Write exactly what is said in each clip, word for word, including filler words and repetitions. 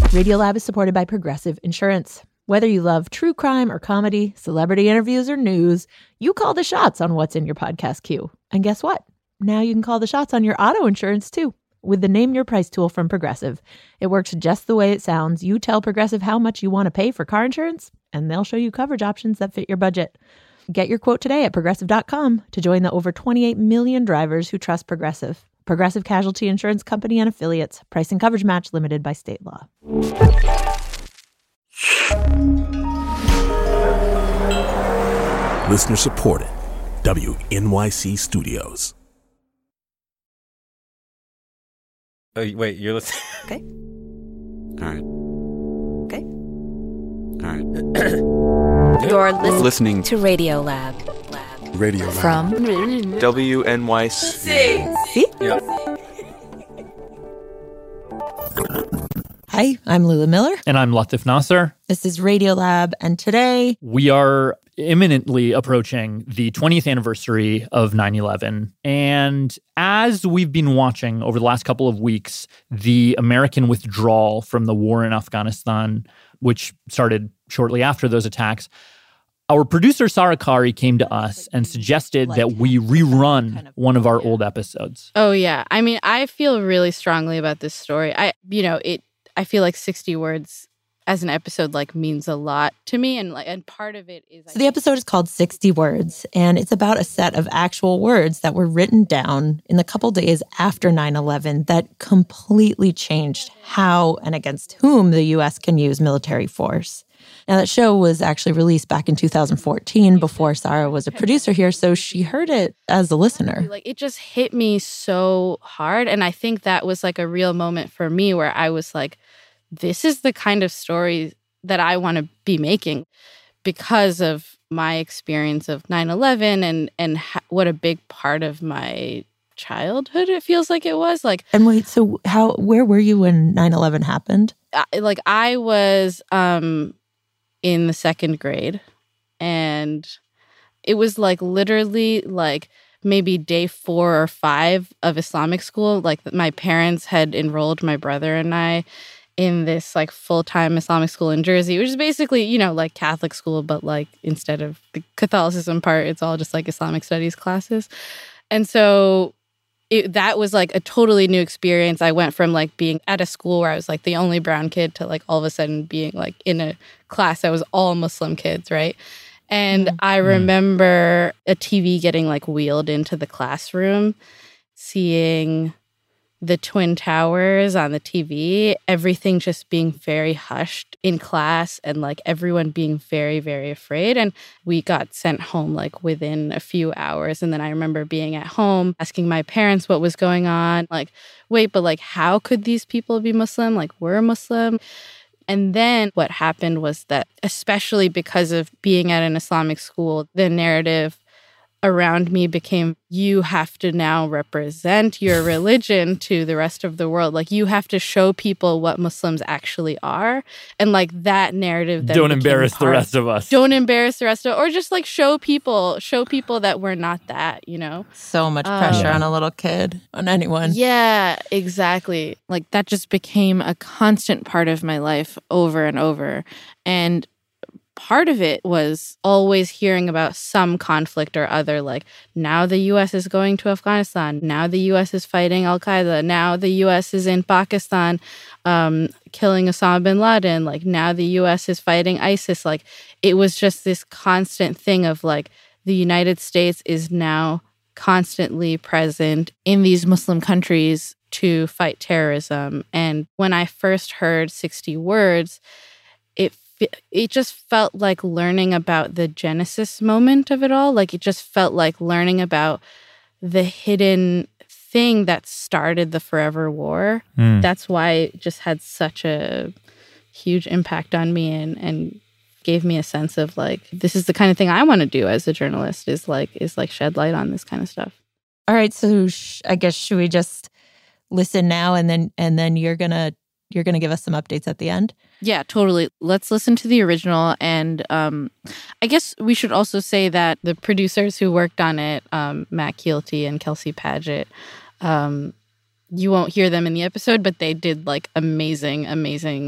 Radiolab is supported by Progressive Insurance. Whether you love true crime or comedy, celebrity interviews or news, you call the shots on what's in your podcast queue. And guess what? Now you can call the shots on your auto insurance too with the Name Your Price tool from Progressive. It works just the way it sounds. You tell Progressive how much you want to pay for car insurance, and they'll show you coverage options that fit your budget. Get your quote today at progressive dot com to join the over twenty-eight million drivers who trust Progressive. Progressive Casualty Insurance Company and Affiliates. Price and coverage match limited by state law. Listener supported. W N Y C Studios. Oh, wait, you're listening? Okay. All right. Okay. All right. You're listening, Listening to Radiolab. Radio Lab. From W N Y C. See? Yeah. Hi, I'm Lula Miller. And I'm Latif Nasser. This is Radiolab, and today We are imminently approaching the twentieth anniversary of nine eleven. And as we've been watching over the last couple of weeks, the American withdrawal from the war in Afghanistan, which started shortly after those attacks, our producer Sarah Kari came to us and suggested that we rerun one of our old episodes. Oh, yeah. I mean, I feel really strongly about this story. I, you know, it, I feel like sixty words as an episode like means a lot to me, and like, and part of it is. So the episode is called sixty words, and it's about a set of actual words that were written down in the couple days after nine eleven that completely changed how and against whom the U S can use military force. Now, that show was actually released back in two thousand fourteen before Sarah was a producer here, so she heard it as a listener. Like, it just hit me so hard, and I think that was like a real moment for me where I was like, this is the kind of story that I want to be making because of my experience of nine eleven and, and ha- what a big part of my childhood it feels like it was. Like, And wait, so how, where were you when nine eleven happened? I, like I was um, in the second grade, and it was like literally like maybe day four or five of Islamic school. Like, my parents had enrolled my brother and I in this like full-time Islamic school in Jersey, which is basically, you know, like Catholic school, but like instead of the Catholicism part, it's all just like Islamic studies classes. And so it, that was like a totally new experience. I went from like being at a school where I was like the only brown kid to like all of a sudden being like in a class that was all Muslim kids, right? And mm-hmm. I remember a T V getting like wheeled into the classroom, seeing the Twin Towers on the T V, everything just being very hushed in class and like everyone being very, very afraid. And we got sent home like within a few hours. And then I remember being at home asking my parents what was going on. Like, wait, but like, how could these people be Muslim? Like, we're Muslim. And then what happened was that, especially because of being at an Islamic school, the narrative around me became, you have to now represent your religion to the rest of the world. Like, you have to show people what Muslims actually are. And like that narrative that Don't embarrass the rest of us. Don't embarrass the rest of, or just like show people, show people that we're not that, you know? So much pressure um, on a little kid, on anyone. Yeah, exactly. Like, that just became a constant part of my life over and over. And part of it was always hearing about some conflict or other, like now the U S is going to Afghanistan, now the U S is fighting Al-Qaeda, now the U S is in Pakistan um, killing Osama bin Laden, like now the U S is fighting ISIS. Like, it was just this constant thing of like, the United States is now constantly present in these Muslim countries to fight terrorism. And when I first heard sixty words, it it just felt like learning about the genesis moment of it all. Like, it just felt like learning about the hidden thing that started the forever war. Mm. That's why it just had such a huge impact on me and, and gave me a sense of like, this is the kind of thing I want to do as a journalist, is like, is like shed light on this kind of stuff. All right. So sh- I guess, should we just listen now and then, and then you're going to, you're going to give us some updates at the end? Yeah, totally. Let's listen to the original. And um, I guess we should also say that the producers who worked on it, um, Matt Keelty and Kelsey Padgett, um, you won't hear them in the episode, but they did like amazing, amazing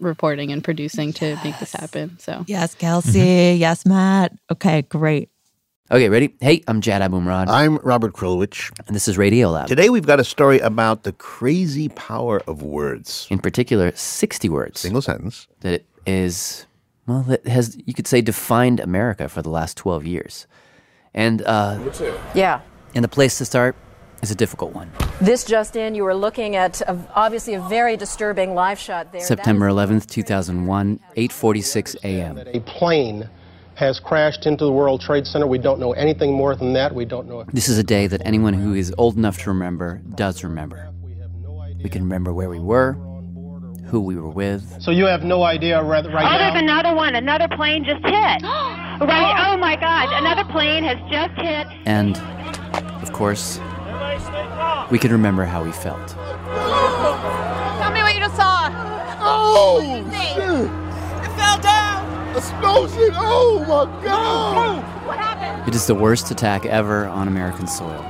reporting and producing to make this happen. So Yes, Kelsey. Yes, Matt. Okay, great. Okay, ready? Hey, I'm Jad Abumrad. I'm Robert Krulwich. And this is Radiolab. Today we've got a story about the crazy power of words. In particular, sixty words. Single sentence. That is, well, that has, you could say, defined America for the last twelve years. And, uh... Yeah. And the place to start is a difficult one. This just in, you were looking at a, obviously a very disturbing live shot there. September eleventh, two thousand one, eight forty-six a.m. A plane has crashed into the World Trade Center. We don't know anything more than that. We don't know if This is a day that anyone who is old enough to remember does remember. We can remember where we were, who we were with. So you have no idea right, right oh, now? There's another one. Another plane just hit. Right? Oh, my God. Another plane has just hit. And, of course, we can remember how we felt. Tell me what you just saw. Oh, shit. It fell down. Explosion! Oh, my God! What happened? It is the worst attack ever on American soil.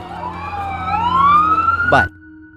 But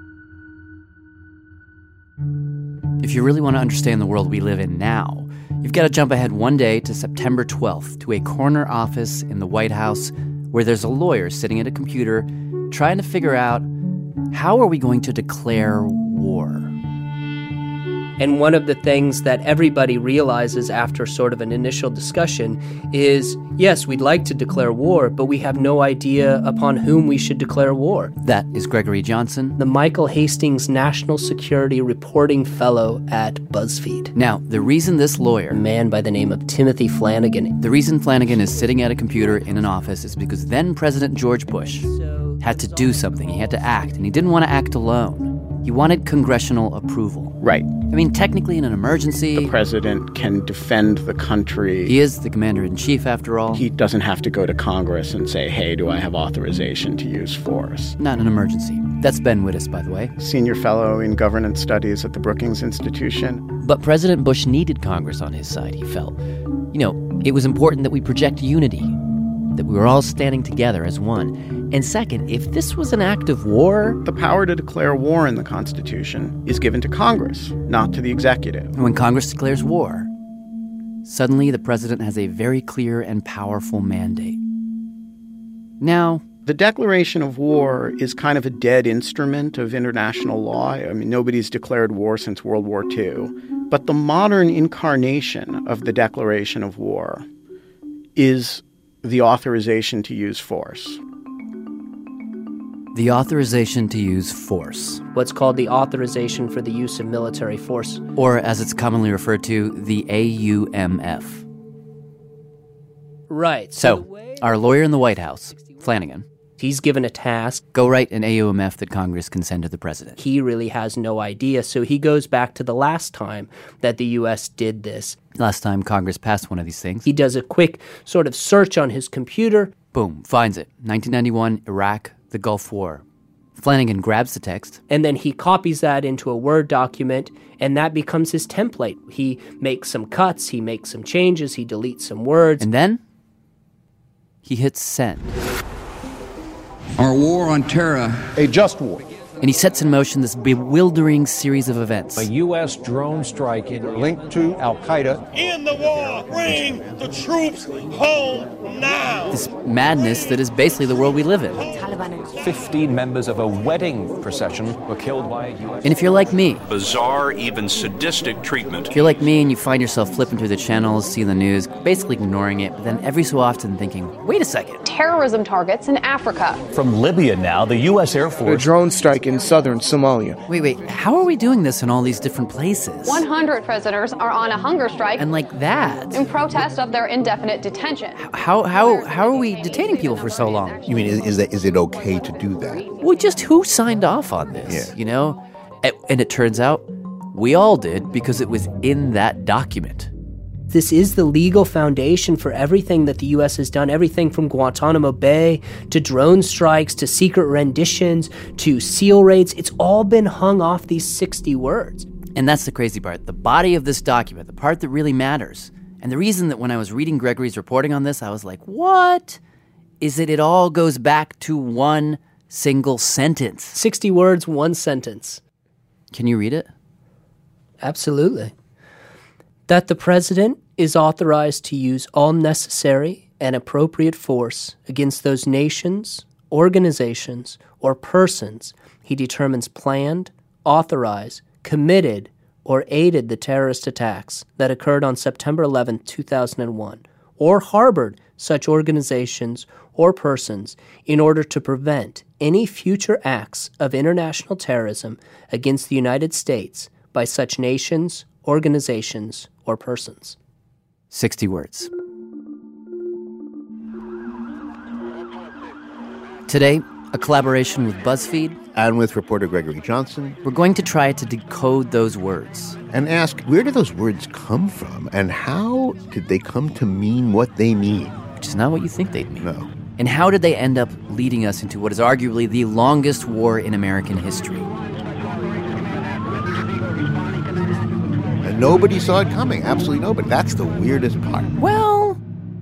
if you really want to understand the world we live in now, you've got to jump ahead one day to September twelfth to a corner office in the White House where there's a lawyer sitting at a computer trying to figure out, how are we going to declare war? And one of the things that everybody realizes after sort of an initial discussion is, yes, we'd like to declare war, but we have no idea upon whom we should declare war. That is Gregory Johnson, the Michael Hastings National Security Reporting Fellow at BuzzFeed. Now, the reason this lawyer, a man by the name of Timothy Flanagan, the reason Flanagan is sitting at a computer in an office is because then President George Bush had to do something. He had to act, and he didn't want to act alone. He wanted congressional approval. Right. I mean, technically in an emergency, the president can defend the country. He is the commander-in-chief, after all. He doesn't have to go to Congress and say, hey, do I have authorization to use force? Not an emergency. That's Ben Wittes, by the way. Senior fellow in governance studies at the Brookings Institution. But President Bush needed Congress on his side, he felt. You know, it was important that we project unity, that we were all standing together as one. And second, if this was an act of war... The power to declare war in the Constitution is given to Congress, not to the executive. And when Congress declares war, suddenly the president has a very clear and powerful mandate. Now... The declaration of war is kind of a dead instrument of international law. I mean, nobody's declared war since World War Two. But the modern incarnation of the declaration of war is the authorization to use force. The authorization to use force. What's called the Authorization for the Use of Military Force. Or, as it's commonly referred to, the A U M F. Right. So, so our lawyer in the White House, Flanagan, he's given a task. Go write an A U M F that Congress can send to the president. He really has no idea, so he goes back to the last time that the U S did this. Last time Congress passed one of these things. He does a quick sort of search on his computer. Boom, finds it. nineteen ninety-one, Iraq, the Gulf War. Flanagan grabs the text. And then he copies that into a Word document, and that becomes his template. He makes some cuts, he makes some changes, he deletes some words. And then he hits send. Our war on terror, a just war. And he sets in motion this bewildering series of events. A U S drone strike linked to Al-Qaeda. In the war, bring the troops home now. This madness that is basically the world we live in. Fifteen members of a wedding procession were killed by a U S... And if you're like me... Bizarre, even sadistic treatment. If you're like me and you find yourself flipping through the channels, seeing the news, basically ignoring it, but then every so often thinking, wait a second. Terrorism targets in Africa. From Libya now, the U S Air Force... A drone strike in southern Somalia. Wait, wait, how are we doing this in all these different places? one hundred prisoners are on a hunger strike. And like that. In protest of their indefinite detention. How how how are we detaining people for so long? You mean, is, is, that, is it okay to do that? Well, just who signed off on this, yeah. you know? And it turns out we all did because it was in that document. This is the legal foundation for everything that the U S has done, everything from Guantanamo Bay to drone strikes to secret renditions to SEAL raids. It's all been hung off these sixty words. And that's the crazy part. The body of this document, the part that really matters. And the reason that when I was reading Gregory's reporting on this, I was like, what? Is that it all goes back to one single sentence. sixty words, one sentence. Can you read it? Absolutely. That the President is authorized to use all necessary and appropriate force against those nations, organizations, or persons he determines planned, authorized, committed, or aided the terrorist attacks that occurred on September eleventh, two thousand one, or harbored such organizations or persons in order to prevent any future acts of international terrorism against the United States by such nations, organizations, or persons. sixty words. Today, a collaboration with BuzzFeed and with reporter Gregory Johnson. We're going to try to decode those words and ask, where do those words come from and how did they come to mean what they mean? Which is not what you think they'd mean. No. And how did they end up leading us into what is arguably the longest war in American history? And nobody saw it coming. Absolutely nobody. That's the weirdest part. Well,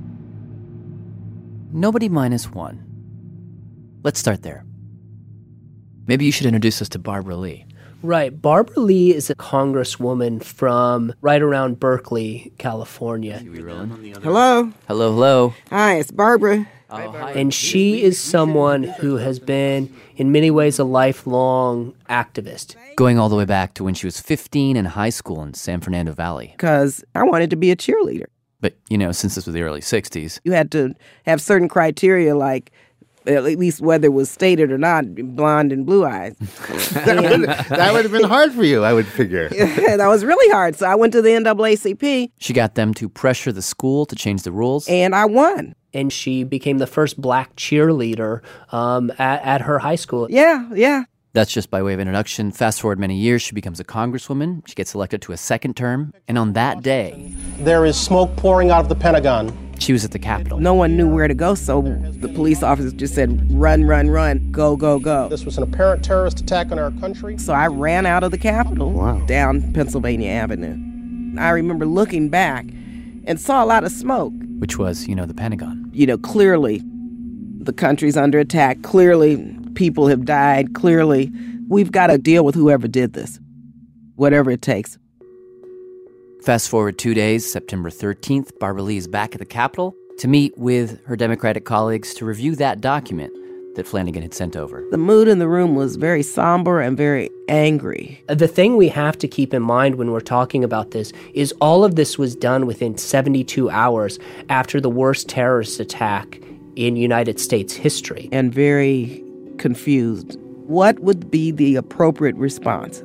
nobody minus one. Let's start there. Maybe you should introduce us to Barbara Lee. Right. Barbara Lee is a congresswoman from right around Berkeley, California. Hello. Hello, hello. Hi, it's Barbara. Oh, hi. And she is someone who has been, in many ways, a lifelong activist. Going all the way back to when she was fifteen in high school in San Fernando Valley. Because I wanted to be a cheerleader. But, you know, since this was the early sixties. You had to have certain criteria like, at least whether it was stated or not, blonde and blue eyes. that, would, that would have been hard for you, I would figure. Yeah, that was really hard. So I went to the N double A C P. She got them to pressure the school to change the rules. And I won. And she became the first black cheerleader um, at, at her high school. Yeah, yeah. That's just by way of introduction. Fast forward many years, she becomes a congresswoman. She gets elected to a second term. And on that day, there is smoke pouring out of the Pentagon. She was at the Capitol. No one knew where to go, so the police officers just said, run, run, run, go, go, go. This was an apparent terrorist attack on our country. So I ran out of the Capitol wow. down Pennsylvania Avenue. I remember looking back and saw a lot of smoke. Which was, you know, the Pentagon. You know, clearly the country's under attack. Clearly people have died. Clearly we've got to deal with whoever did this, whatever it takes. Fast forward two days, September thirteenth, Barbara Lee is back at the Capitol to meet with her Democratic colleagues to review that document that Flanagan had sent over. The mood in the room was very somber and very angry. The thing we have to keep in mind when we're talking about this is all of this was done within seventy-two hours after the worst terrorist attack in United States history. And very confused. What would be the appropriate response?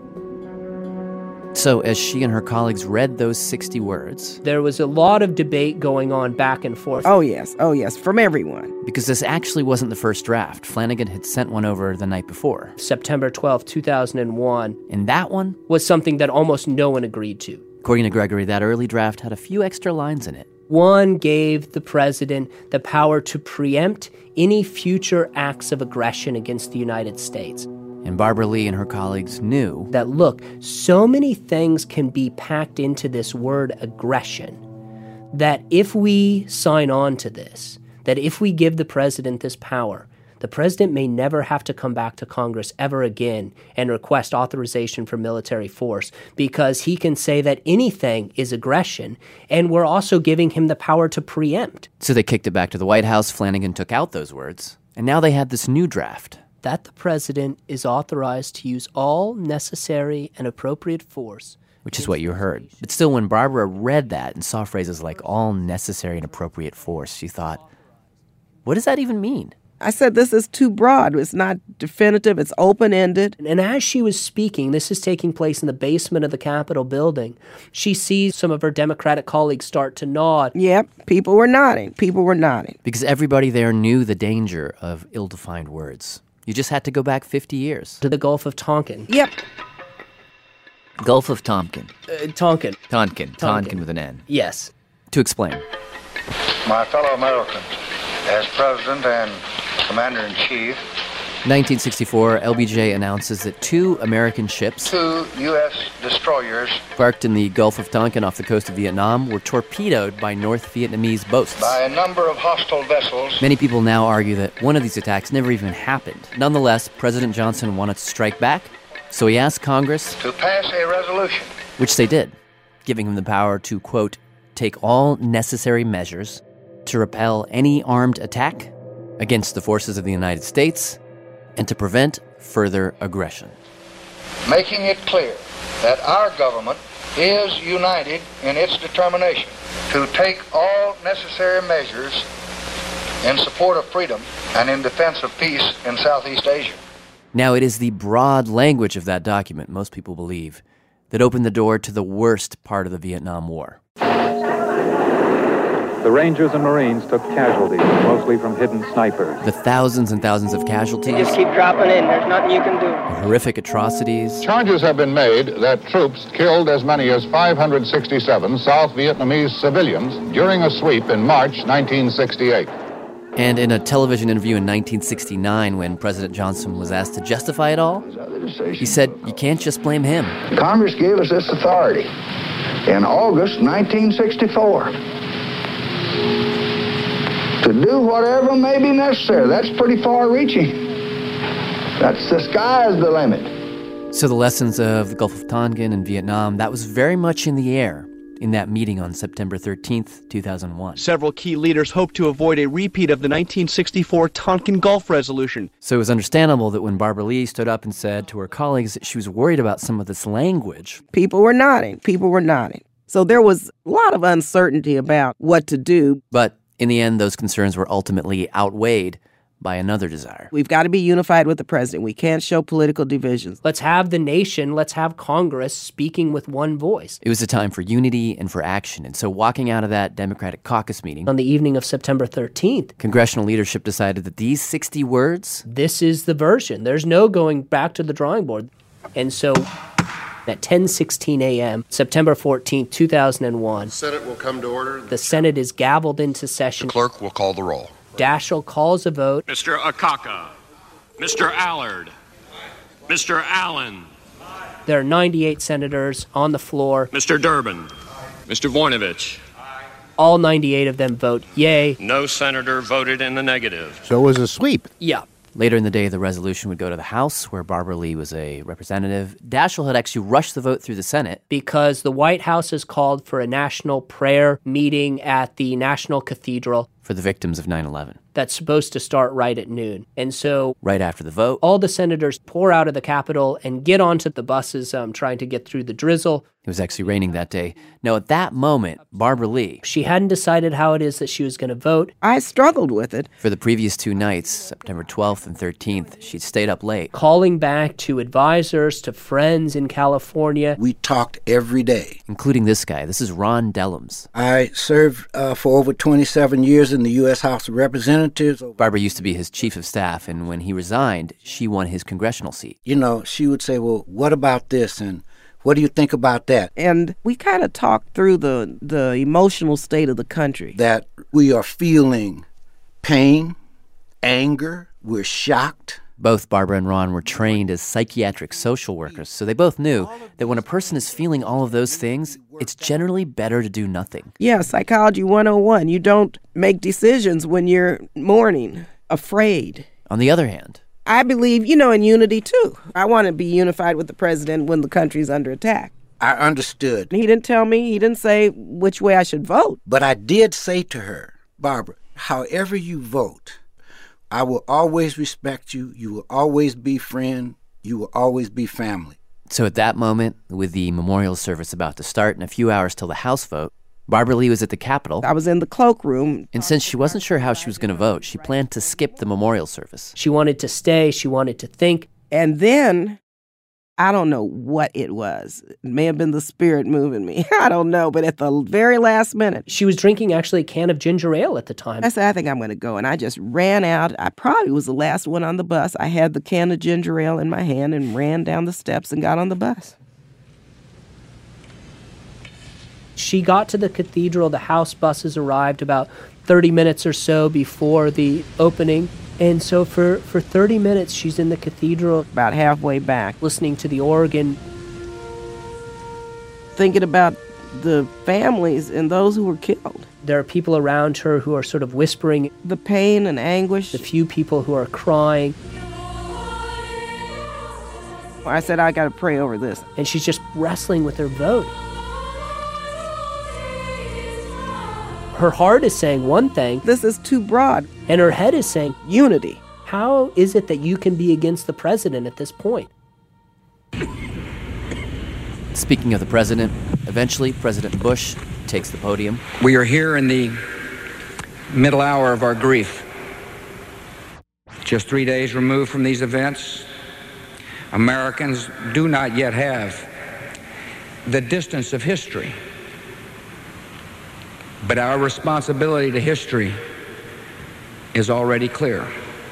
So as she and her colleagues read those sixty words, there was a lot of debate going on back and forth. Oh, yes. Oh, yes. From everyone. Because this actually wasn't the first draft. Flanagan had sent one over the night before. September twelfth, two thousand one. And that one was something that almost no one agreed to. According to Gregory, that early draft had a few extra lines in it. One gave the president the power to preempt any future acts of aggression against the United States. And Barbara Lee and her colleagues knew that, look, so many things can be packed into this word aggression that if we sign on to this, that if we give the president this power, the president may never have to come back to Congress ever again and request authorization for military force because he can say that anything is aggression, and we're also giving him the power to preempt. So they kicked it back to the White House. Flanagan took out those words, and now they had this new draft. That the president is authorized to use all necessary and appropriate force. Which is what you heard. But still, when Barbara read that and saw phrases like all necessary and appropriate force, she thought, what does that even mean? I said, this is too broad. It's not definitive. It's open-ended. And as she was speaking, this is taking place in the basement of the Capitol building, she sees some of her Democratic colleagues start to nod. Yep, people were nodding. People were nodding. Because everybody there knew the danger of ill-defined words. You just had to go back fifty years. To the Gulf of Tonkin. Yep. Gulf of Tonkin. Uh, Tonkin. Tonkin. Tonkin with an N. Yes. To explain. My fellow Americans, as President and Commander-in-Chief, nineteen sixty-four, L B J announces that two American ships, two U S destroyers, parked in the Gulf of Tonkin off the coast of Vietnam, were torpedoed by North Vietnamese boats. By a number of hostile vessels. Many people now argue that one of these attacks never even happened. Nonetheless, President Johnson wanted to strike back, so he asked Congress to pass a resolution, which they did. giving him the power to, quote, take all necessary measures to repel any armed attack against the forces of the United States and to prevent further aggression. Making it clear that our government is united in its determination to take all necessary measures in support of freedom and in defense of peace in Southeast Asia. Now, it is the broad language of that document, most people believe, that opened the door to the worst part of the Vietnam War. The Rangers and Marines took casualties, mostly from hidden snipers. The thousands and thousands of casualties. You just keep dropping in. There's nothing you can do. The horrific atrocities. Charges have been made that troops killed as many as five hundred sixty-seven South Vietnamese civilians during a sweep in March nineteen sixty-eight. And in a television interview in nineteen sixty-nine, when President Johnson was asked to justify it all, he said, you can't just blame him. Congress gave us this authority in August nineteen sixty-four to do whatever may be necessary. That's pretty far-reaching. That's the sky's the limit. So the lessons of the Gulf of Tonkin and Vietnam, that was very much in the air in that meeting on September thirteenth, two thousand one. Several key leaders hoped to avoid a repeat of the nineteen sixty-four Tonkin Gulf Resolution. So it was understandable that when Barbara Lee stood up and said to her colleagues that she was worried about some of this language. People were nodding. People were nodding. So there was a lot of uncertainty about what to do. But in the end, those concerns were ultimately outweighed by another desire. We've got to be unified with the president. We can't show political divisions. Let's have the nation, let's have Congress speaking with one voice. It was a time for unity and for action. And so walking out of that Democratic caucus meeting on the evening of September thirteenth, congressional leadership decided that these sixty words, this is the version. There's no going back to the drawing board. And so at ten sixteen a.m., September fourteenth, two thousand one, The Senate will come to order. The Senate is gavelled into session. The clerk will call the roll. Daschle calls a vote. Mister Akaka, Mister Allard, Mister Allen. There are ninety-eight senators on the floor. Mister Durbin, Mister Voinovich. All ninety-eight of them vote yay. No senator voted in the negative. So it was a sweep. Yeah. Later in the day, the resolution would go to the House, where Barbara Lee was a representative. Daschle had actually rushed the vote through the Senate. Because the White House has called for a national prayer meeting at the National Cathedral. For the victims of nine eleven. That's supposed to start right at noon. And so right after the vote, all the senators pour out of the Capitol and get onto the buses um, trying to get through the drizzle. It was actually raining that day. Now, at that moment, Barbara Lee... She hadn't decided how it is that she was going to vote. I struggled with it. For the previous two nights, September twelfth and thirteenth, she'd stayed up late. Calling back to advisors, to friends in California. We talked every day. Including this guy. This is Ron Dellums. I served uh, for over twenty-seven years in the U S House of Representatives. Barbara used to be his chief of staff, and when he resigned, she won his congressional seat. You know, she would say, well, what about this? And what do you think about that? And we kind of talked through the, the emotional state of the country. That we are feeling pain, anger, we're shocked. Both Barbara and Ron were trained as psychiatric social workers, so they both knew that when a person is feeling all of those things, it's generally better to do nothing. Yeah, Psychology one oh one. You don't make decisions when you're mourning, afraid. On the other hand, I believe, you know, in unity, too. I want to be unified with the president when the country's under attack. I understood. He didn't tell me, he didn't say which way I should vote. But I did say to her, Barbara, however you vote, I will always respect you. You will always be friend. You will always be family. So at that moment, with the memorial service about to start and a few hours till the House vote, Barbara Lee was at the Capitol. I was in the cloakroom. And since she wasn't sure how she was going to vote, she planned to skip the memorial service. She wanted to stay. She wanted to think. And then, I don't know what it was. It may have been the spirit moving me. I don't know. But at the very last minute. She was drinking actually a can of ginger ale at the time. I said, I think I'm going to go. And I just ran out. I probably was the last one on the bus. I had the can of ginger ale in my hand and ran down the steps and got on the bus. She got to the cathedral. The House buses arrived about thirty minutes or so before the opening. And so for, for thirty minutes, she's in the cathedral. About halfway back. Listening to the organ. Thinking about the families and those who were killed. There are people around her who are sort of whispering. The pain and anguish. The few people who are crying. I said, I got to pray over this. And she's just wrestling with her vote. Her heart is saying one thing. This is too broad. And her head is saying unity. How is it that you can be against the president at this point? Speaking of the president, eventually President Bush takes the podium. We are here in the middle hour of our grief. Just three days removed from these events, Americans do not yet have the distance of history. But our responsibility to history is already clear: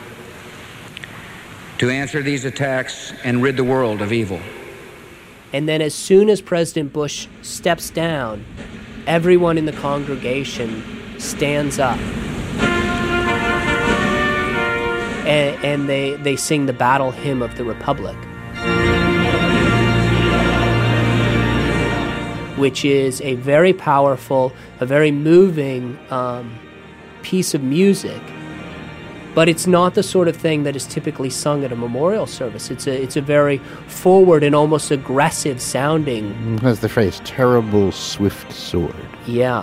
to answer these attacks and rid the world of evil. And then as soon as President Bush steps down, everyone in the congregation stands up. And, and they, they sing the battle hymn of the Republic, which is a very powerful, a very moving um, piece of music. But it's not the sort of thing that is typically sung at a memorial service. It's a it's a very forward and almost aggressive sounding. It has the phrase, terrible swift sword. Yeah.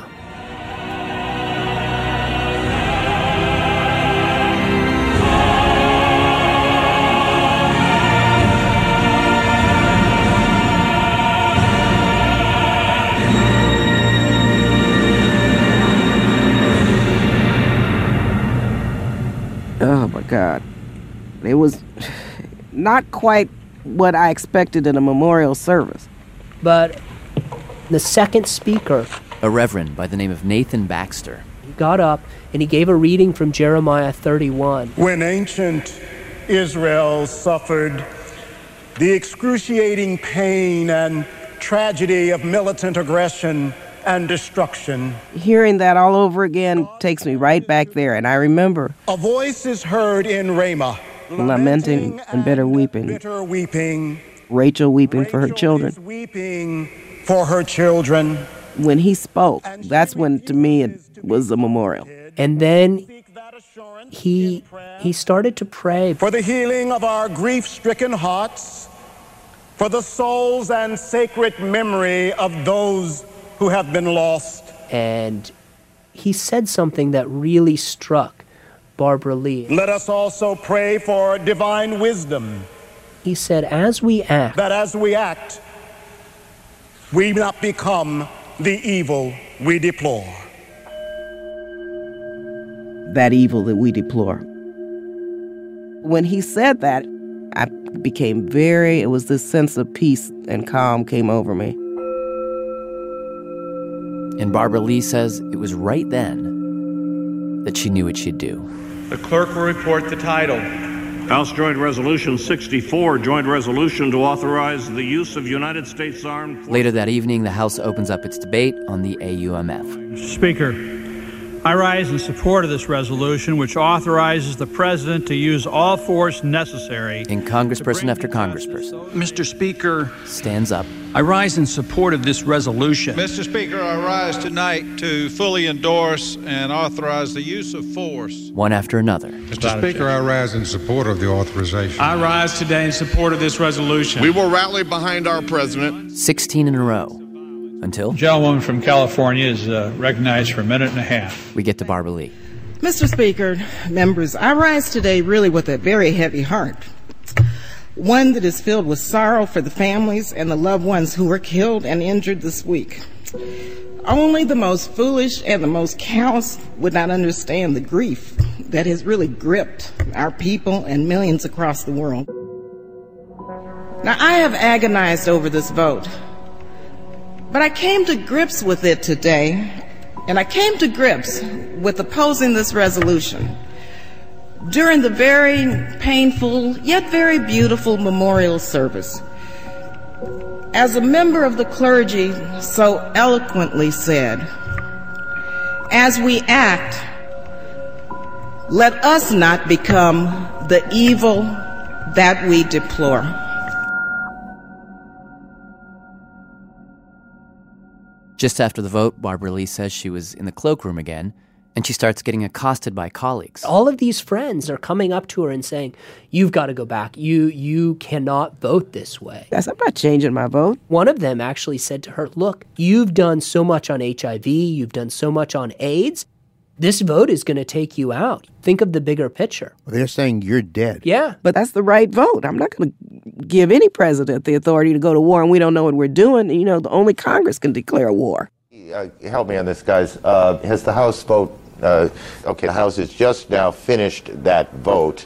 Oh, my God. It was not quite what I expected in a memorial service. But the second speaker, a reverend by the name of Nathan Baxter, he got up and he gave a reading from Jeremiah thirty-one. When ancient Israel suffered the excruciating pain and tragedy of militant aggression and destruction. Hearing that all over again takes me right back there, and I remember a voice is heard in Ramah, lamenting and bitter weeping. Bitter weeping. Rachel weeping Rachel for her children. Is weeping for her children. When he spoke, that's when to me it was a memorial. And then he he started to pray for the healing of our grief-stricken hearts, for the souls and sacred memory of those who have been lost. And he said something that really struck Barbara Lee. Let us also pray for divine wisdom. He said, as we act, that as we act, we not become the evil we deplore. That evil that we deplore. When he said that, I became very, it was this sense of peace and calm came over me. And Barbara Lee says it was right then that she knew what she'd do. The clerk will report the title. House Joint Resolution sixty-four, joint resolution to authorize the use of United States Armed Forces. Later that evening, the House opens up its debate on the A U M F. Mister Speaker, I rise in support of this resolution, which authorizes the President to use all force necessary. And congressperson after congressperson, Mister Speaker, stands up. I rise in support of this resolution. Mister Speaker, I rise tonight to fully endorse and authorize the use of force. One after another. Mister Speaker, I rise in support of the authorization. I rise today in support of this resolution. We will rally behind our president. sixteen in a row. Until? The gentlewoman from California is uh, recognized for a minute and a half. We get to Barbara Lee. Mister Speaker, members, I rise today really with a very heavy heart. One that is filled with sorrow for the families and the loved ones who were killed and injured this week. Only the most foolish and the most callous would not understand the grief that has really gripped our people and millions across the world. Now, I have agonized over this vote, but I came to grips with it today, and I came to grips with opposing this resolution during the very painful yet very beautiful memorial service. As a member of the clergy so eloquently said, as we act, let us not become the evil that we deplore. Just after the vote, Barbara Lee says she was in the cloakroom again And she starts getting accosted by colleagues. All of these friends are coming up to her and saying, you've got to go back. You you cannot vote this way. Yes, I'm not changing my vote. One of them actually said to her, look, you've done so much on H I V. You've done so much on AIDS. This vote is going to take you out. Think of the bigger picture. Well, they're saying you're dead. Yeah. But that's the right vote. I'm not going to give any president the authority to go to war and we don't know what we're doing. You know, only Congress can declare war. Uh, help me on this, guys. Uh, has the House vote, uh, okay, the House has just now finished that vote.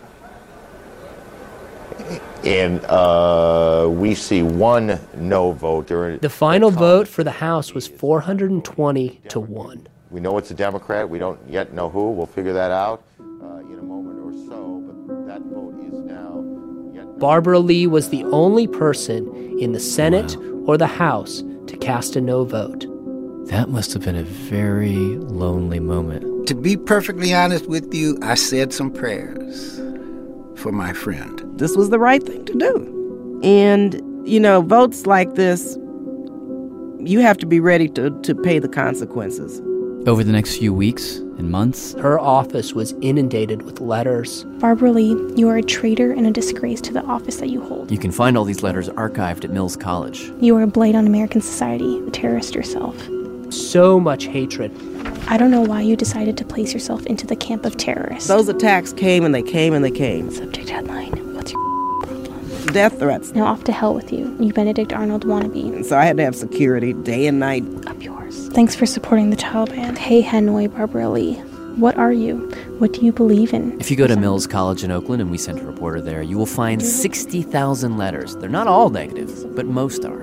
And uh, we see one no vote. The final vote for the House was four hundred twenty to one. We know it's a Democrat. We don't yet know who. We'll figure that out uh, in a moment or so. But that vote is now yet. Barbara Lee was the only person in the Senate wow. or the House to cast a no vote. That must have been a very lonely moment. To be perfectly honest with you, I said some prayers for my friend. This was the right thing to do. And, you know, votes like this, you have to be ready to, to pay the consequences. Over the next few weeks and months, her office was inundated with letters. Barbara Lee, you are a traitor and a disgrace to the office that you hold. You can find all these letters archived at Mills College. You are a blight on American society, a terrorist yourself. So much hatred. I don't know why you decided to place yourself into the camp of terrorists. Those attacks came and they came and they came. Subject headline, what's your problem? Death threats. Now off to hell with you, you Benedict Arnold wannabe. And so I had to have security day and night. Up yours. Thanks for supporting the Taliban. Hey Hanoi Barbara Lee, what are you? What do you believe in? If you go to Mills College in Oakland, and we sent a reporter there, you will find sixty thousand letters. They're not all negative, but most are.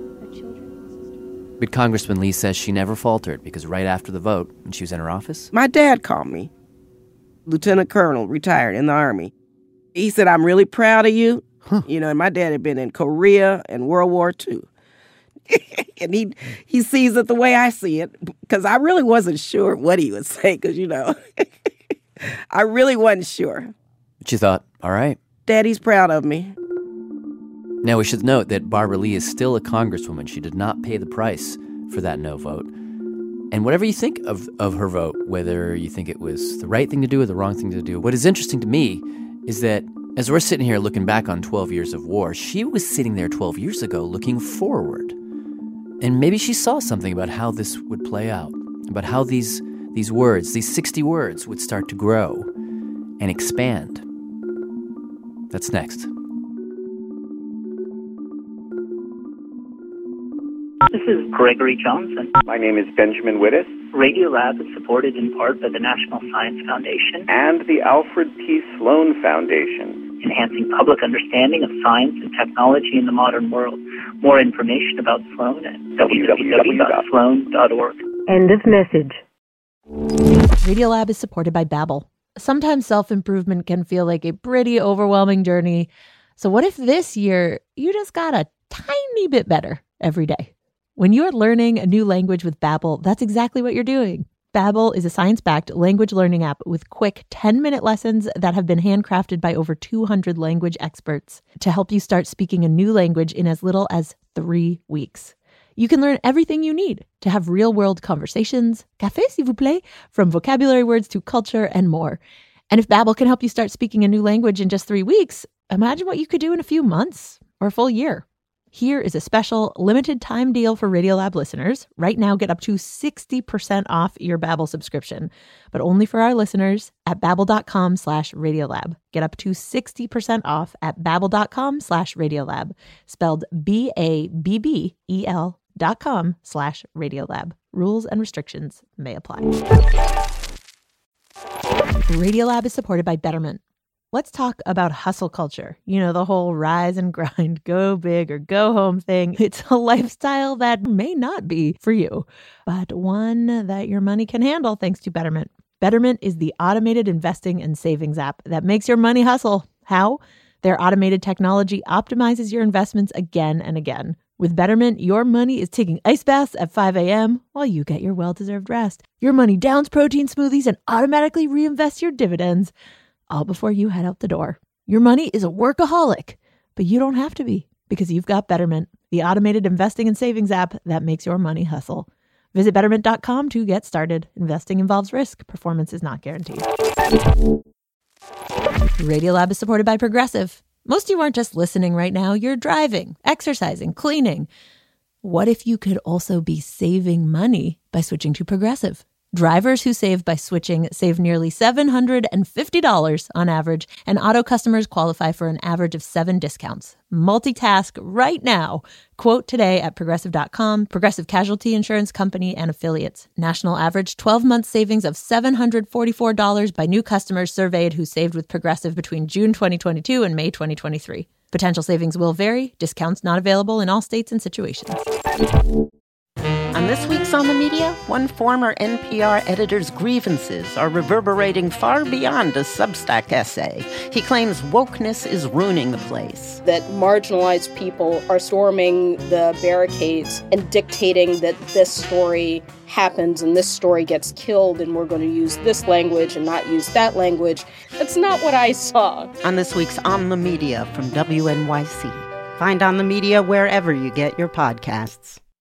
But Congressman Lee says she never faltered because right after the vote, when she was in her office... My dad called me. Lieutenant Colonel, retired in the Army. He said, I'm really proud of you. Huh. You know, and my dad had been in Korea and World War Two. And he he sees it the way I see it, because I really wasn't sure what he would say, because, you know, I really wasn't sure. But you thought, all right. Daddy's proud of me. Now, we should note that Barbara Lee is still a congresswoman. She did not pay the price for that no vote. And whatever you think of, of her vote, whether you think it was the right thing to do or the wrong thing to do, what is interesting to me is that as we're sitting here looking back on twelve years of war, she was sitting there twelve years ago looking forward. And maybe she saw something about how this would play out, about how these these words, these sixty words, would start to grow and expand. That's next. This is Gregory Johnson. My name is Benjamin Wittes. Radiolab is supported in part by the National Science Foundation and the Alfred P. Sloan Foundation, enhancing public understanding of science and technology in the modern world. More information about Sloan at w w w dot sloan dot org. End of message. Radiolab is supported by Babbel. Sometimes self-improvement can feel like a pretty overwhelming journey. So what if this year you just got a tiny bit better every day? When you're learning a new language with Babbel, that's exactly what you're doing. Babbel is a science-backed language learning app with quick ten-minute lessons that have been handcrafted by over two hundred language experts to help you start speaking a new language in as little as three weeks. You can learn everything you need to have real-world conversations, café s'il vous plaît, from vocabulary words to culture and more. And if Babbel can help you start speaking a new language in just three weeks, imagine what you could do in a few months or a full year. Here is a special limited time deal for Radiolab listeners. Right now, get up to sixty percent off your Babbel subscription, but only for our listeners at babbel.com slash Radiolab. Get up to sixty percent off at babbel.com slash Radiolab, spelled B A B B E L dot com slash Radiolab. Rules and restrictions may apply. Radiolab is supported by Betterment. Let's talk about hustle culture. You know, the whole rise and grind, go big or go home thing. It's a lifestyle that may not be for you, but one that your money can handle thanks to Betterment. Betterment is the automated investing and savings app that makes your money hustle. How? Their automated technology optimizes your investments again and again. With Betterment, your money is taking ice baths at five a.m. while you get your well-deserved rest. Your money downs protein smoothies and automatically reinvests your dividends, all before you head out the door. Your money is a workaholic, but you don't have to be because you've got Betterment, the automated investing and savings app that makes your money hustle. Visit betterment dot com to get started. Investing involves risk. Performance is not guaranteed. Radiolab is supported by Progressive. Most of you aren't just listening right now. You're driving, exercising, cleaning. What if you could also be saving money by switching to Progressive? Drivers who save by switching save nearly seven hundred fifty dollars on average, and auto customers qualify for an average of seven discounts. Multitask right now. Quote today at progressive dot com. Progressive Casualty Insurance Company and Affiliates. National average twelve-month savings of seven hundred forty-four dollars by new customers surveyed who saved with Progressive between June twenty twenty-two and May twenty twenty-three. Potential savings will vary. Discounts not available in all states and situations. On this week's On the Media, one former N P R editor's grievances are reverberating far beyond a Substack essay. He claims wokeness is ruining the place. That marginalized people are storming the barricades and dictating that this story happens and this story gets killed and we're going to use this language and not use that language. That's not what I saw. On this week's On the Media from W N Y C. Find On the Media wherever you get your podcasts.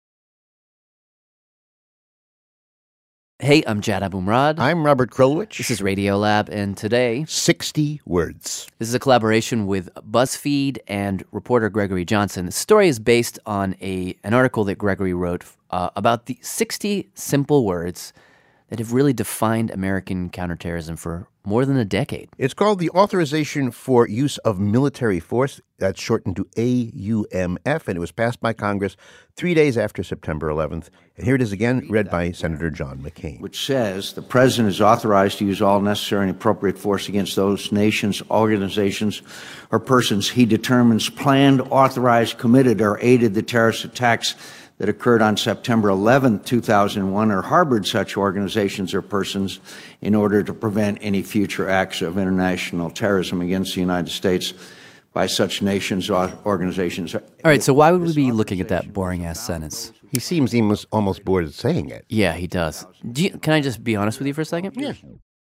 Hey, I'm Jad Abumrad. I'm Robert Krulwich. This is Radiolab, and today... sixty words. This is a collaboration with BuzzFeed and reporter Gregory Johnson. The story is based on a an article that Gregory wrote uh, about the sixty simple words that have really defined American counterterrorism for more than a decade. It's called the Authorization for Use of Military Force. That's shortened to A U M F, and it was passed by Congress three days after September eleventh. And here it is again, read by Senator John McCain. Which says the president is authorized to use all necessary and appropriate force against those nations, organizations, or persons he determines planned, authorized, committed, or aided the terrorist attacks that occurred on September eleventh, two thousand one, or harbored such organizations or persons in order to prevent any future acts of international terrorism against the United States by such nations or organizations. All right, so why would we be looking at that boring-ass sentence? He seems almost, almost bored of saying it. Yeah, he does. Do you, can I just be honest with you for a second? Yeah.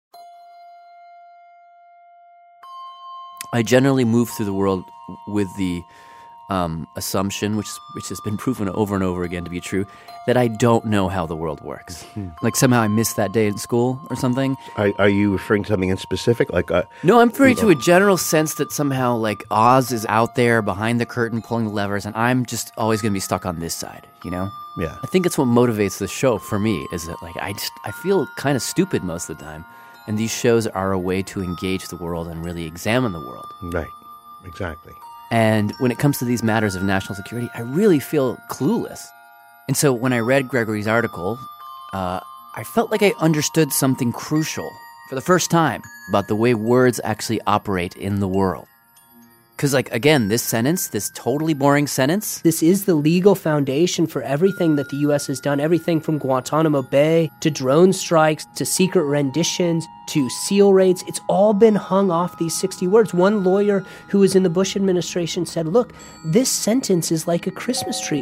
I generally move through the world with the um, assumption, which which has been proven over and over again to be true, that I don't know how the world works. Hmm. Like somehow I missed that day in school or something. Are, are you referring to something in specific? Like uh, No, I'm referring to a general sense that somehow like Oz is out there behind the curtain pulling the levers, and I'm just always going to be stuck on this side, you know? Yeah. I think it's what motivates the show for me, is that like I just I feel kind of stupid most of the time. And these shows are a way to engage the world and really examine the world. Right. Exactly. And when it comes to these matters of national security, I really feel clueless. And so when I read Gregory's article, uh, I felt like I understood something crucial for the first time about the way words actually operate in the world. Because, like, again, this sentence, this totally boring sentence. This is the legal foundation for everything that the U S has done, everything from Guantanamo Bay to drone strikes to secret renditions to SEAL raids. It's all been hung off these sixty words. One lawyer who was in the Bush administration said, look, this sentence is like a Christmas tree.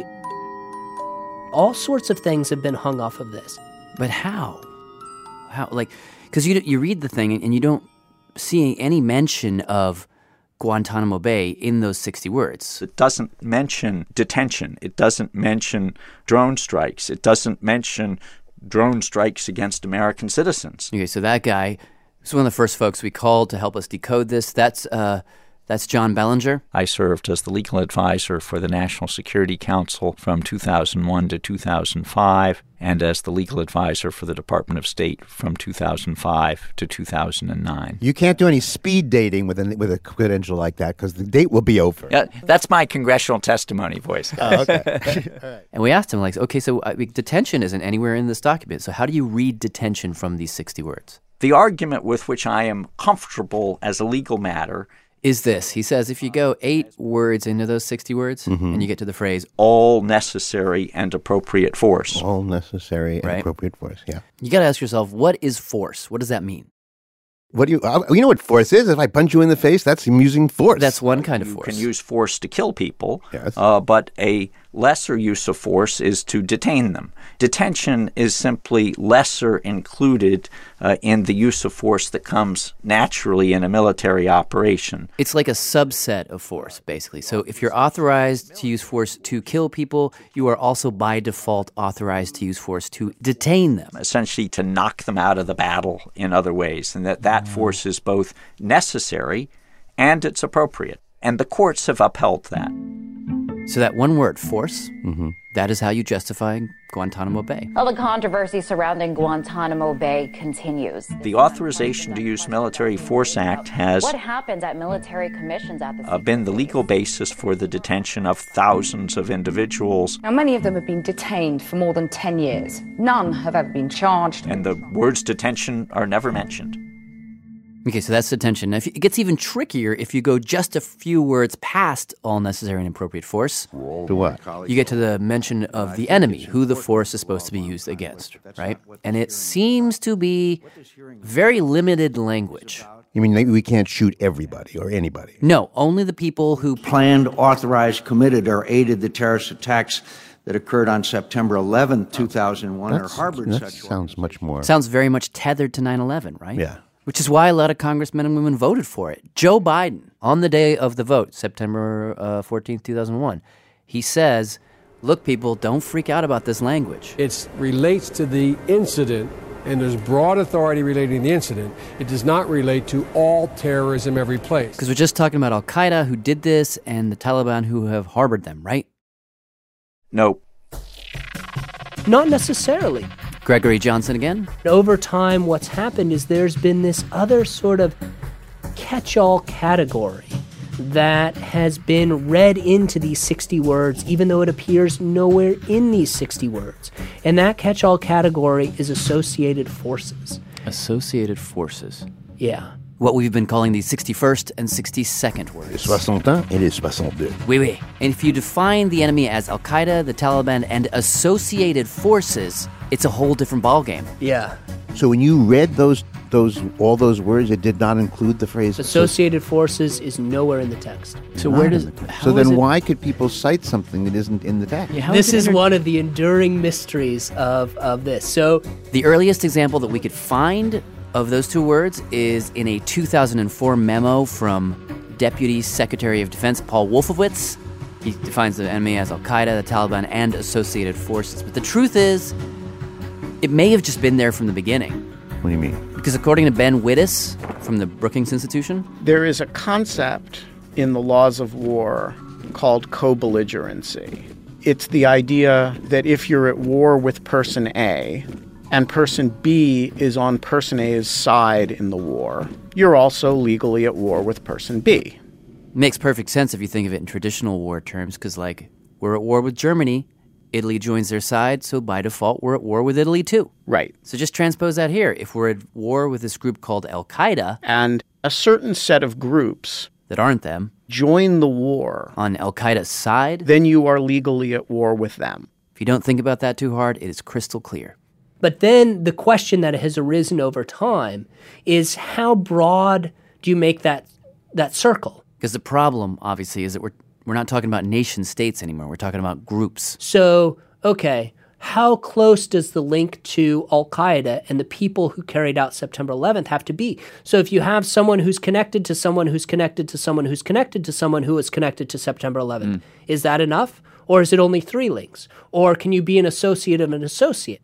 All sorts of things have been hung off of this. But how? How? Like, because you, you read the thing and you don't see any mention of Guantanamo Bay in those sixty words. It doesn't mention detention. It doesn't mention drone strikes. It doesn't mention drone strikes against American citizens. Okay, so that guy was one of the first folks we called to help us decode this. That's uh, that's John Bellinger. I served as the legal advisor for the National Security Council from two thousand one to two thousand five, and as the legal advisor for the Department of State from two thousand five to two thousand nine. You can't do any speed dating with a, with a credential like that because the date will be over. Yeah, that's my congressional testimony voice. Oh, okay. All right. And we asked him, like, okay, so uh, detention isn't anywhere in this document. So how do you read detention from these sixty words? The argument with which I am comfortable as a legal matter is this. He says if you go eight words into those sixty words mm-hmm. and you get to the phrase, all necessary and appropriate force. All necessary and right? appropriate force, yeah. You got to ask yourself, what is force? What does that mean? What do you, uh, you know what force is? If I punch you in the face, that's using force. That's one kind of You force. can use force to kill people, Yes. uh, but a lesser use of force is to detain them. Detention is simply lesser included uh, in the use of force that comes naturally in a military operation. It's like a subset of force, basically. So if you're authorized to use force to kill people, you are also by default authorized to use force to detain them. Essentially to knock them out of the battle in other ways, and that that force is both necessary and it's appropriate. And the courts have upheld that. So that one word, force, mm-hmm. that is how you justify Guantanamo Bay. Well, the controversy surrounding Guantanamo Bay continues. The Authorization to Use Military Force Act has What happens at military commissions at the uh, been the legal basis for the detention of thousands of individuals. Now, many of them have been detained for more than ten years. None have ever been charged. And the words detention are never mentioned. Okay, so that's detention. Now, if you, it gets even trickier if you go just a few words past all necessary and appropriate force. To what? You get to the mention of the enemy, who the force is supposed to be used against, right? And it seems to be very limited language. You mean like we can't shoot everybody or anybody? No, only the people who planned, authorized, committed, or aided the terrorist attacks that occurred on September eleventh, two thousand one, or That's, harbored that such sounds much more. sounds very much tethered to nine eleven, right? Yeah. Which is why a lot of congressmen and women voted for it. Joe Biden, on the day of the vote, September uh, fourteenth, two thousand one, he says, look, people, don't freak out about this language. It relates to the incident, and there's broad authority relating to the incident. It does not relate to all terrorism every place. Because we're just talking about al-Qaeda, who did this, and the Taliban, who have harbored them, right? No. Not necessarily. Gregory Johnson again? Over time, what's happened is there's been this other sort of catch-all category that has been read into these sixty words, even though it appears nowhere in these sixty words. And that catch-all category is associated forces. Associated forces. Yeah. What we've been calling the sixty-first and sixty-second words. Les soixante-un et les soixante-deux. Oui, oui. And if you define the enemy as Al-Qaeda, the Taliban, and associated forces, it's a whole different ballgame. Yeah. So when you read those, those, all those words, it did not include the phrase Associated forces is nowhere in the text. So where does? So then why could people cite something that isn't in the text? Yeah, this is, is one of the enduring mysteries of, of this. So the earliest example that we could find of those two words is in a two thousand four memo from Deputy Secretary of Defense Paul Wolfowitz. He defines the enemy as Al-Qaeda, the Taliban, and associated forces. But the truth is, it may have just been there from the beginning. What do you mean? Because according to Ben Wittes from the Brookings Institution, there is a concept in the laws of war called co-belligerency. It's the idea that if you're at war with person A, and person B is on person A's side in the war, you're also legally at war with person B. Makes perfect sense if you think of it in traditional war terms, because, like, we're at war with Germany, Italy joins their side, so by default, we're at war with Italy too. Right. So just transpose that here. If we're at war with this group called Al-Qaeda, and a certain set of groups that aren't them join the war on Al-Qaeda's side, then you are legally at war with them. If you don't think about that too hard, it is crystal clear. But then the question that has arisen over time is how broad do you make that that circle? Because the problem, obviously, is that we're we're not talking about nation states anymore. We're talking about groups. So, okay, how close does the link to Al-Qaeda and the people who carried out September eleventh have to be? So if you have someone who's connected to someone who's connected to someone who's connected to someone who is connected to September eleventh, mm. is that enough? Or is it only three links? Or can you be an associate of an associate?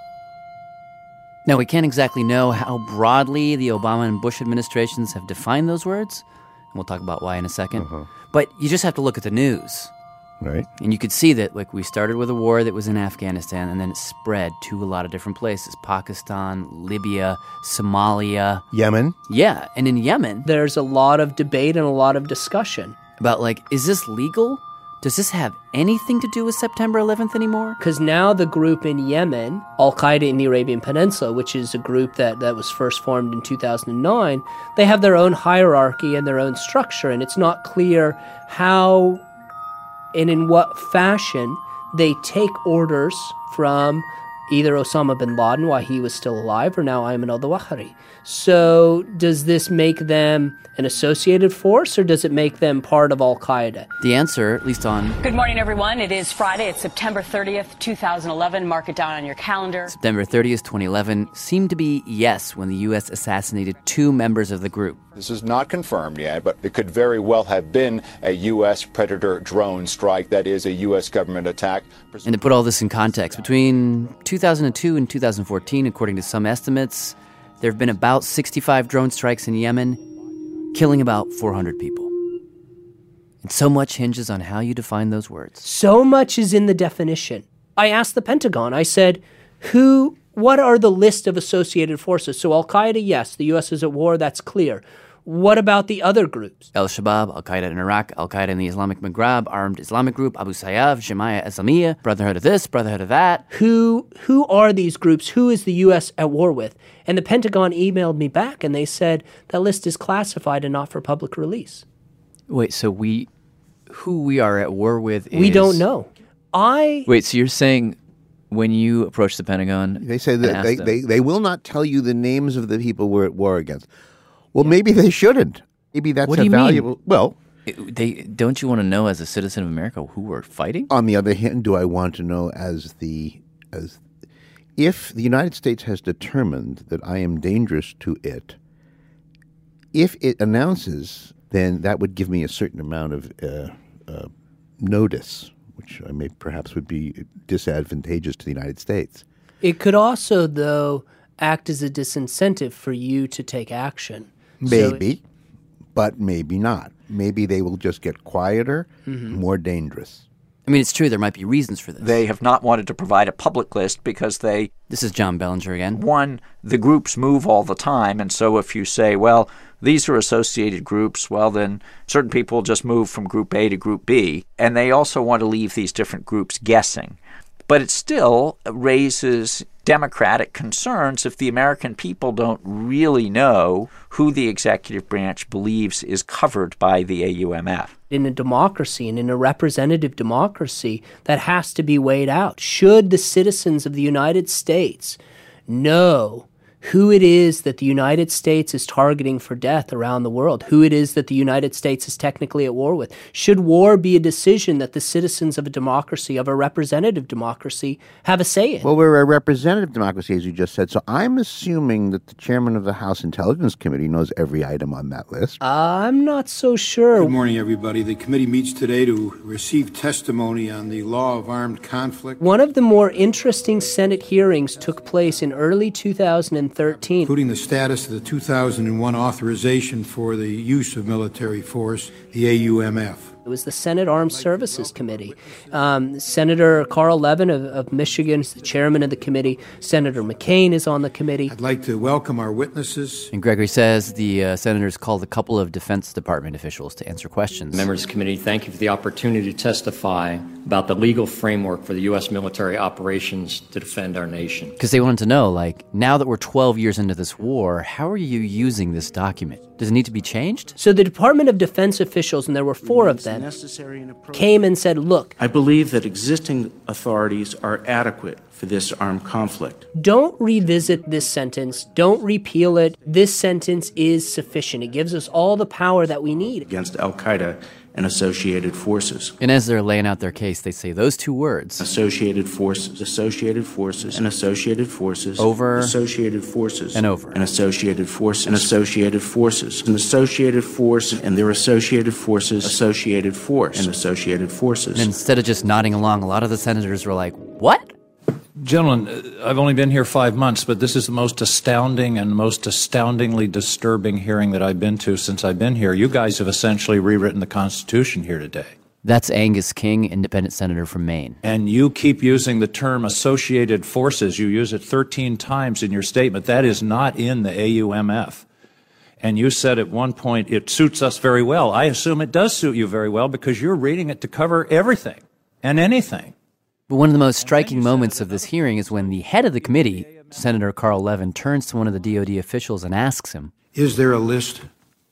Now, we can't exactly know how broadly the Obama and Bush administrations have defined those words, and we'll talk about why in a second. Uh-huh. But you just have to look at the news. Right. And you could see that, like, we started with a war that was in Afghanistan, and then it spread to a lot of different places. Pakistan, Libya, Somalia. Yemen. Yeah, and in Yemen, there's a lot of debate and a lot of discussion about, like, is this legal? Does this have anything to do with September eleventh anymore? Because now the group in Yemen, Al-Qaeda in the Arabian Peninsula, which is a group that, that was first formed in two thousand nine, they have their own hierarchy and their own structure, and it's not clear how and in what fashion they take orders from either Osama bin Laden while he was still alive or now Ayman al-Zawahiri. So does this make them an associated force or does it make them part of al-Qaeda? The answer, at least on... Good morning, everyone. It is Friday. It's September thirtieth, two thousand eleven. Mark it down on your calendar. September thirtieth, twenty eleven seemed to be yes when the U S assassinated two members of the group. This is not confirmed yet, but it could very well have been a U S Predator drone strike. That is a U S government attack. And to put all this in context, between two thousand two and two thousand fourteen, according to some estimates, there have been about sixty-five drone strikes in Yemen, killing about four hundred people. And so much hinges on how you define those words. So much is in the definition. I asked the Pentagon, I said, who, what are the list of associated forces? So Al-Qaeda, yes, the U S is at war, that's clear. What about the other groups? Al-Shabaab, Al-Qaeda in Iraq, Al-Qaeda in the Islamic Maghreb, Armed Islamic Group, Abu Sayyaf, Jama'at Islamiyah, Brotherhood of this, Brotherhood of that. Who, who are these groups? Who is the U S at war with? And the Pentagon emailed me back and they said that list is classified and not for public release. Wait, so we, who we are at war with is... We don't know. I... Wait, so you're saying when you approach the Pentagon... They say that they, them, they, they will not tell you the names of the people we're at war against. Well, maybe they shouldn't. Maybe that's what do a you valuable... Mean? Well... They, don't you want to know as a citizen of America who we're fighting? On the other hand, do I want to know as the... as if the United States has determined that I am dangerous to it, if it announces, then that would give me a certain amount of uh, uh, notice, which I may perhaps would be disadvantageous to the United States. It could also, though, act as a disincentive for you to take action. Maybe, so, but maybe not. Maybe they will just get quieter, mm-hmm. more dangerous. I mean, it's true, there might be reasons for this. They have not wanted to provide a public list because they... This is John Bellinger again. One, the groups move all the time, and so if you say, well, these are associated groups, well, then certain people just move from group A to group B, and they also want to leave these different groups guessing. But it still raises democratic concerns if the American people don't really know who the executive branch believes is covered by the A U M F. In a democracy and in a representative democracy, that has to be weighed out. Should the citizens of the United States know who it is that the United States is targeting for death around the world, who it is that the United States is technically at war with? Should war be a decision that the citizens of a democracy, of a representative democracy, have a say in? Well, we're a representative democracy, as you just said, so I'm assuming that the chairman of the House Intelligence Committee knows every item on that list. I'm not so sure. Good morning, everybody. The committee meets today to receive testimony on the law of armed conflict. One of the more interesting Senate hearings took place in early two thousand thirteen. Including the status of the two thousand one authorization for the use of military force, the A U M F. It was the Senate Armed Services Committee. Um, Senator Carl Levin of, of Michigan is the chairman of the committee. Senator McCain is on the committee. I'd like to welcome our witnesses. And Gregory says the uh, senators called a couple of Defense Department officials to answer questions. Members of the committee, thank you for the opportunity to testify about the legal framework for the U S military operations to defend our nation. Because they wanted to know, like, now that we're twelve years into this war, how are you using this document? Does it need to be changed? So the Department of Defense officials, and there were four of them, came and said, look, I believe that existing authorities are adequate for this armed conflict. Don't revisit this sentence. Don't repeal it. This sentence is sufficient. It gives us all the power that we need. Against al-Qaeda and associated forces. And as they're laying out their case, they say those two words. Associated forces, associated forces, and associated forces. Over. Associated forces. And over. And associated forces. And associated forces. And associated force and their associated forces. Associated force. And associated forces. And instead of just nodding along, a lot of the senators were like, what? Gentlemen, I've only been here five months, but this is the most astounding and most astoundingly disturbing hearing that I've been to since I've been here. You guys have essentially rewritten the Constitution here today. That's Angus King, independent senator from Maine. And you keep using the term associated forces. You use it thirteen times in your statement. That is not in the A U M F. And you said at one point, it suits us very well. I assume it does suit you very well because you're reading it to cover everything and anything. But one of the most striking moments of this hearing is when the head of the committee, Senator Carl Levin, turns to one of the D O D officials and asks him, Is there a list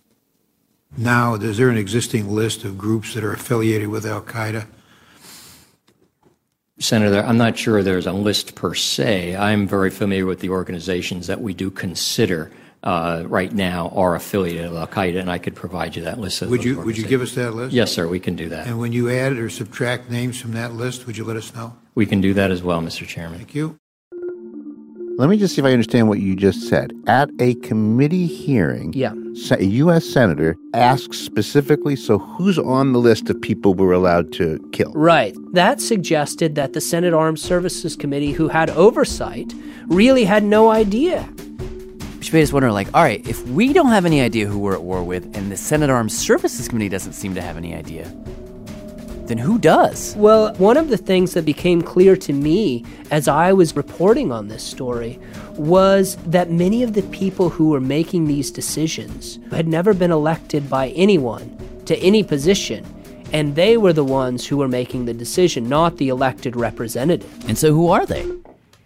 now, is there an existing list of groups that are affiliated with al-Qaeda? Senator, I'm not sure there's a list per se. I'm very familiar with the organizations that we do consider uh, right now are affiliated with Al-Qaeda, and I could provide you that list. Of would you Would you give us that list? Yes, sir, we can do that. And when you add or subtract names from that list, would you let us know? We can do that as well, Mister Chairman. Thank you. Let me just see if I understand what you just said. At a committee hearing, yeah. a U S senator asks specifically, so who's on the list of people we're allowed to kill? Right. That suggested that the Senate Armed Services Committee, who had oversight, really had no idea. Which made us wonder, like, all right, if we don't have any idea who we're at war with, and the Senate Armed Services Committee doesn't seem to have any idea, then who does? Well, one of the things that became clear to me as I was reporting on this story was that many of the people who were making these decisions had never been elected by anyone to any position, and they were the ones who were making the decision, not the elected representative. And so who are they? Is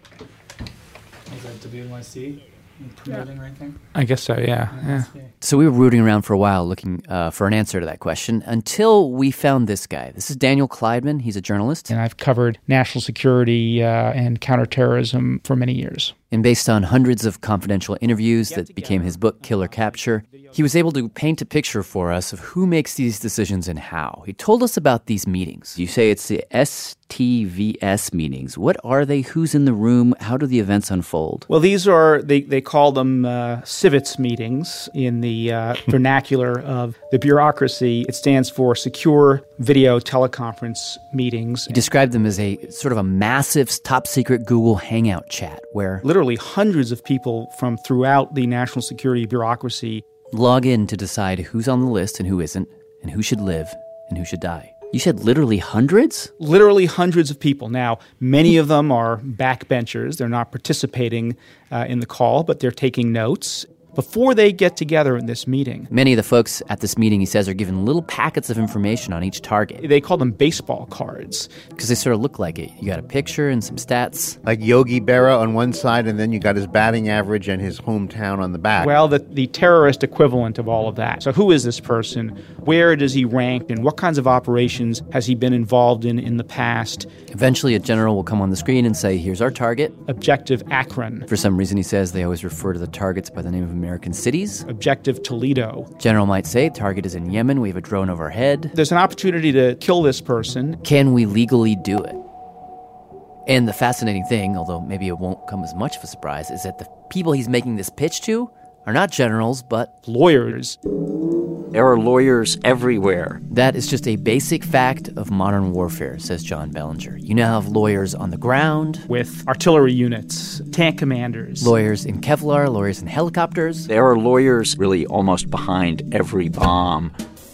that W N Y C? Promoting or anything? I guess so, yeah. yeah. So we were rooting around for a while looking uh, for an answer to that question until we found this guy. This is Daniel Kleidman. He's a journalist. And I've covered national security uh, and counterterrorism for many years. And based on hundreds of confidential interviews that became his book, Killer Capture, he was able to paint a picture for us of who makes these decisions and how. He told us about these meetings. You say it's the S T V S meetings. What are they? Who's in the room? How do the events unfold? Well, these are, they, they call them uh, CIVETS meetings in the uh, vernacular of the bureaucracy. It stands for Secure Video Teleconference Meetings. He described them as a sort of a massive top-secret Google Hangout chat where literally hundreds of people from throughout the national security bureaucracy log in to decide who's on the list and who isn't, and who should live and who should die. You said literally hundreds? Literally hundreds of people. Now, many of them are backbenchers. They're not participating uh, in the call, but they're taking notes. Before they get together in this meeting, many of the folks at this meeting, he says, are given little packets of information on each target. They call them baseball cards. Because they sort of look like it. You got a picture and some stats. Like Yogi Berra on one side, and then you got his batting average and his hometown on the back. Well, the, the terrorist equivalent of all of that. So who is this person? Where does he rank? And what kinds of operations has he been involved in in the past? Eventually, a general will come on the screen and say, here's our target. Objective Akron. For some reason, he says they always refer to the targets by the name of American cities. Objective Toledo. General might say, target is in Yemen. We have a drone overhead. There's an opportunity to kill this person. Can we legally do it? And the fascinating thing, although maybe it won't come as much of a surprise, is that the people he's making this pitch to are not generals, but lawyers. There are lawyers everywhere. That is just a basic fact of modern warfare, says John Bellinger. You now have lawyers on the ground. With artillery units, tank commanders. Lawyers in Kevlar, lawyers in helicopters. There are lawyers really almost behind every bomb.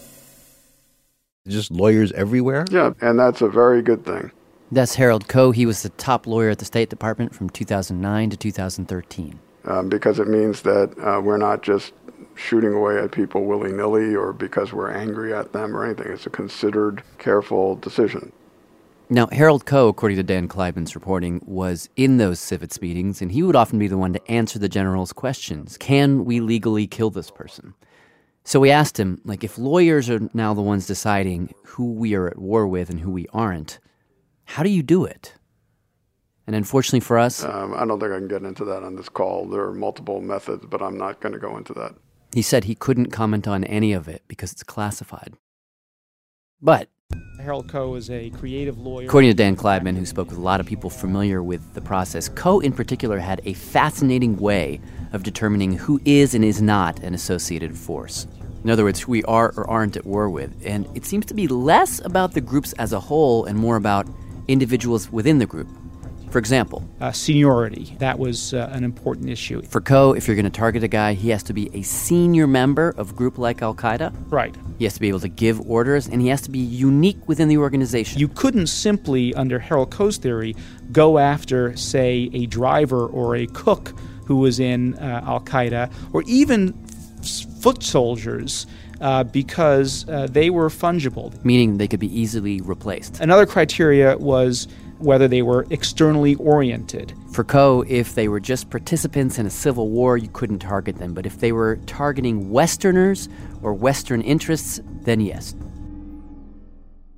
Just lawyers everywhere? Yeah, and that's a very good thing. That's Harold Koh. He was the top lawyer at the State Department from two thousand nine to two thousand thirteen. Um, because it means that uh, we're not just shooting away at people willy-nilly or because we're angry at them or anything. It's a considered, careful decision. Now, Harold Koh, according to Dan Kleidman's reporting, was in those CIVETS meetings, and he would often be the one to answer the general's questions. Can we legally kill this person? So we asked him, like, if lawyers are now the ones deciding who we are at war with and who we aren't, how do you do it? And unfortunately for us... Um, I don't think I can get into that on this call. There are multiple methods, but I'm not going to go into that. He said he couldn't comment on any of it because it's classified. But Harold Koh is a creative lawyer. According to Dan Kleidman, who spoke with a lot of people familiar with the process, Koh in particular had a fascinating way of determining who is and is not an associated force. In other words, who we are or aren't at war with. And it seems to be less about the groups as a whole and more about individuals within the group. For example, uh, seniority. That was uh, an important issue. For Koh, if you're going to target a guy, he has to be a senior member of a group like Al-Qaeda. Right. He has to be able to give orders, and he has to be unique within the organization. You couldn't simply, under Harold Koh's theory, go after, say, a driver or a cook who was in uh, Al-Qaeda, or even f- foot soldiers, uh, because uh, they were fungible. Meaning they could be easily replaced. Another criteria was whether they were externally oriented. For Koh, if they were just participants in a civil war, you couldn't target them. But if they were targeting Westerners or Western interests, then yes.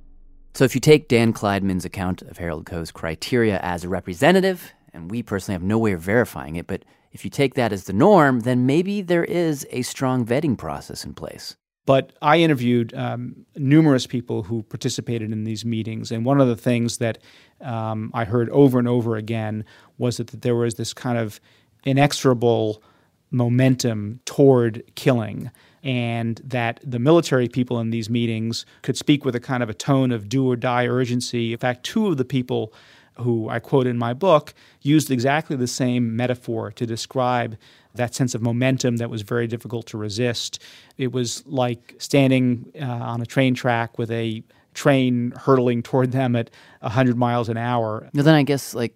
So if you take Dan Kleidman's account of Harold Koh's criteria as a representative, and we personally have no way of verifying it, but if you take that as the norm, then maybe there is a strong vetting process in place. But I interviewed um, numerous people who participated in these meetings, and one of the things that um, I heard over and over again was that, that there was this kind of inexorable momentum toward killing, and that the military people in these meetings could speak with a kind of a tone of do-or-die urgency. In fact, two of the people who I quote in my book used exactly the same metaphor to describe that sense of momentum that was very difficult to resist. It was like standing uh, on a train track with a train hurtling toward them at one hundred miles an hour. Well, then I guess, like,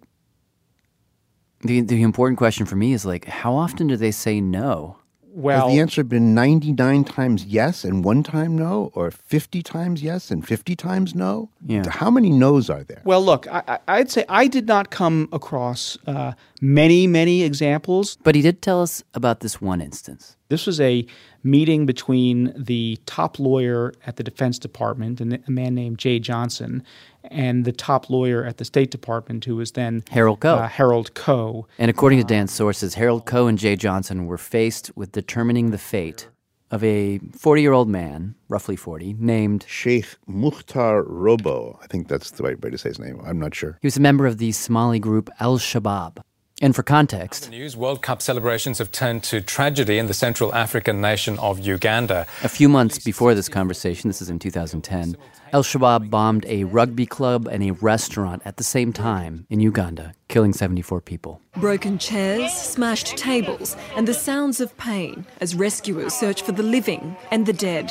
the the important question for me is, like, how often do they say no? Well, has the answer been ninety-nine times yes and one time no, or fifty times yes and fifty times no? Yeah. How many no's are there? Well, look, I, I'd say I did not come across uh, many, many examples. But he did tell us about this one instance. This was a meeting between the top lawyer at the Defense Department, a man named Jay Johnson, and the top lawyer at the State Department, who was then Harold Koh. Uh, Harold Koh. And according to Dan's sources, Harold Koh and Jay Johnson were faced with determining the fate of a forty-year-old man, roughly forty, named Sheikh Mukhtar Robo. I think that's the right way to say his name. I'm not sure. He was a member of the Somali group Al-Shabaab. And for context, the news, World Cup celebrations have turned to tragedy in the Central African nation of Uganda. A few months before this conversation, this is in two thousand ten, Al-Shabaab bombed a rugby club and a restaurant at the same time in Uganda, killing seventy-four people. Broken chairs, smashed tables, and the sounds of pain as rescuers search for the living and the dead.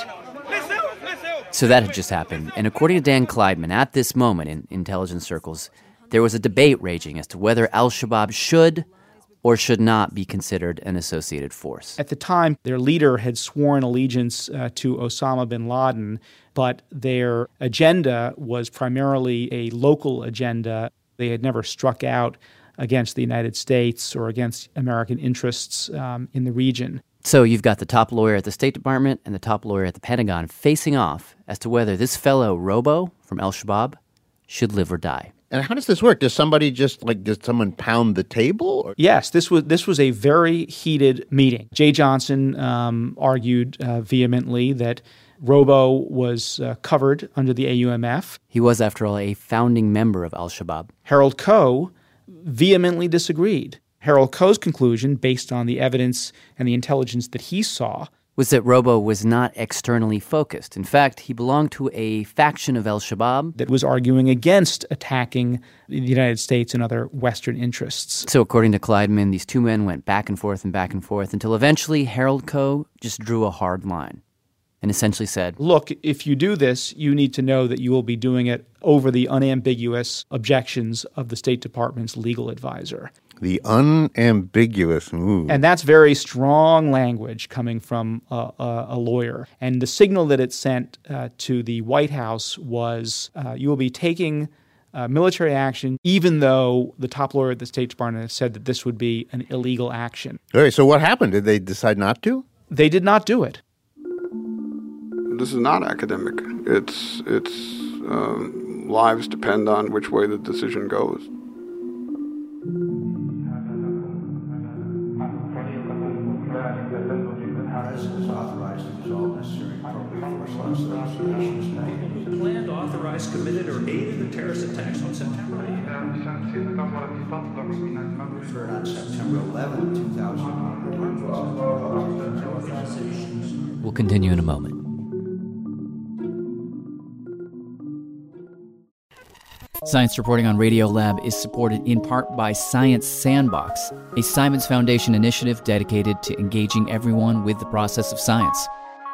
So that had just happened. And according to Dan Kleidman, at this moment in intelligence circles, there was a debate raging as to whether Al-Shabaab should or should not be considered an associated force. At the time, their leader had sworn allegiance uh, to Osama bin Laden, but their agenda was primarily a local agenda. They had never struck out against the United States or against American interests um, in the region. So you've got the top lawyer at the State Department and the top lawyer at the Pentagon facing off as to whether this fellow Robo from Al-Shabaab should live or die. And how does this work? Does somebody just, like, does someone pound the table? Or? Yes, this was this was a very heated meeting. Jay Johnson um, argued uh, vehemently that Robo was uh, covered under the A U M F. He was, after all, a founding member of Al-Shabaab. Harold Koh vehemently disagreed. Harold Koh's conclusion, based on the evidence and the intelligence that he saw, was that Robo was not externally focused. In fact, he belonged to a faction of Al-Shabaab that was arguing against attacking the United States and other Western interests. So according to Kleidman, these two men went back and forth and back and forth until eventually Harold Koh just drew a hard line and essentially said, look, if you do this, you need to know that you will be doing it over the unambiguous objections of the State Department's legal advisor. The unambiguous. Ooh. And that's very strong language coming from a, a, a lawyer. And the signal that it sent uh, to the White House was uh, you will be taking uh, military action even though the top lawyer at the State Department has said that this would be an illegal action. All right, so what happened? Did they decide not to? They did not do it. This is not academic. It's, it's um, lives depend on which way the decision goes. Planned, authorized, committed, or aided the terrorist attacks on September eighth. On September eleventh, two thousand one. We'll continue in a moment. Science Reporting on Radiolab is supported in part by Science Sandbox, a Simons Foundation initiative dedicated to engaging everyone with the process of science.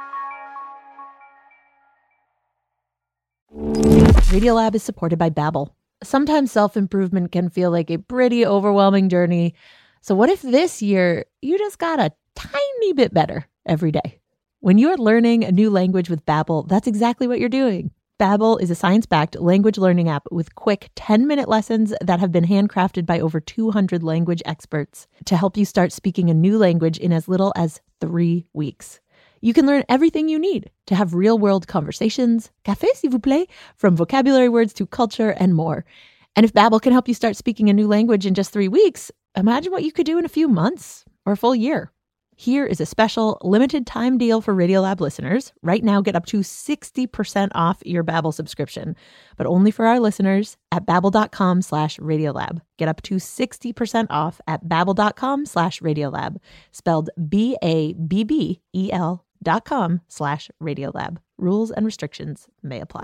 Radiolab is supported by Babbel. Sometimes self-improvement can feel like a pretty overwhelming journey. So what if this year you just got a tiny bit better every day? When you're learning a new language with Babbel, that's exactly what you're doing. Babbel is a science-backed language learning app with quick ten-minute lessons that have been handcrafted by over two hundred language experts to help you start speaking a new language in as little as three weeks. You can learn everything you need to have real-world conversations, café s'il vous plaît, from vocabulary words to culture and more. And if Babbel can help you start speaking a new language in just three weeks, imagine what you could do in a few months or a full year. Here is a special limited time deal for Radiolab listeners. Right now, get up to sixty percent off your Babbel subscription, but only for our listeners at babbel.com slash Radiolab. Get up to sixty percent off at babbel.com slash Radiolab, spelled B A B B E L dot com slash Radiolab. Rules and restrictions may apply.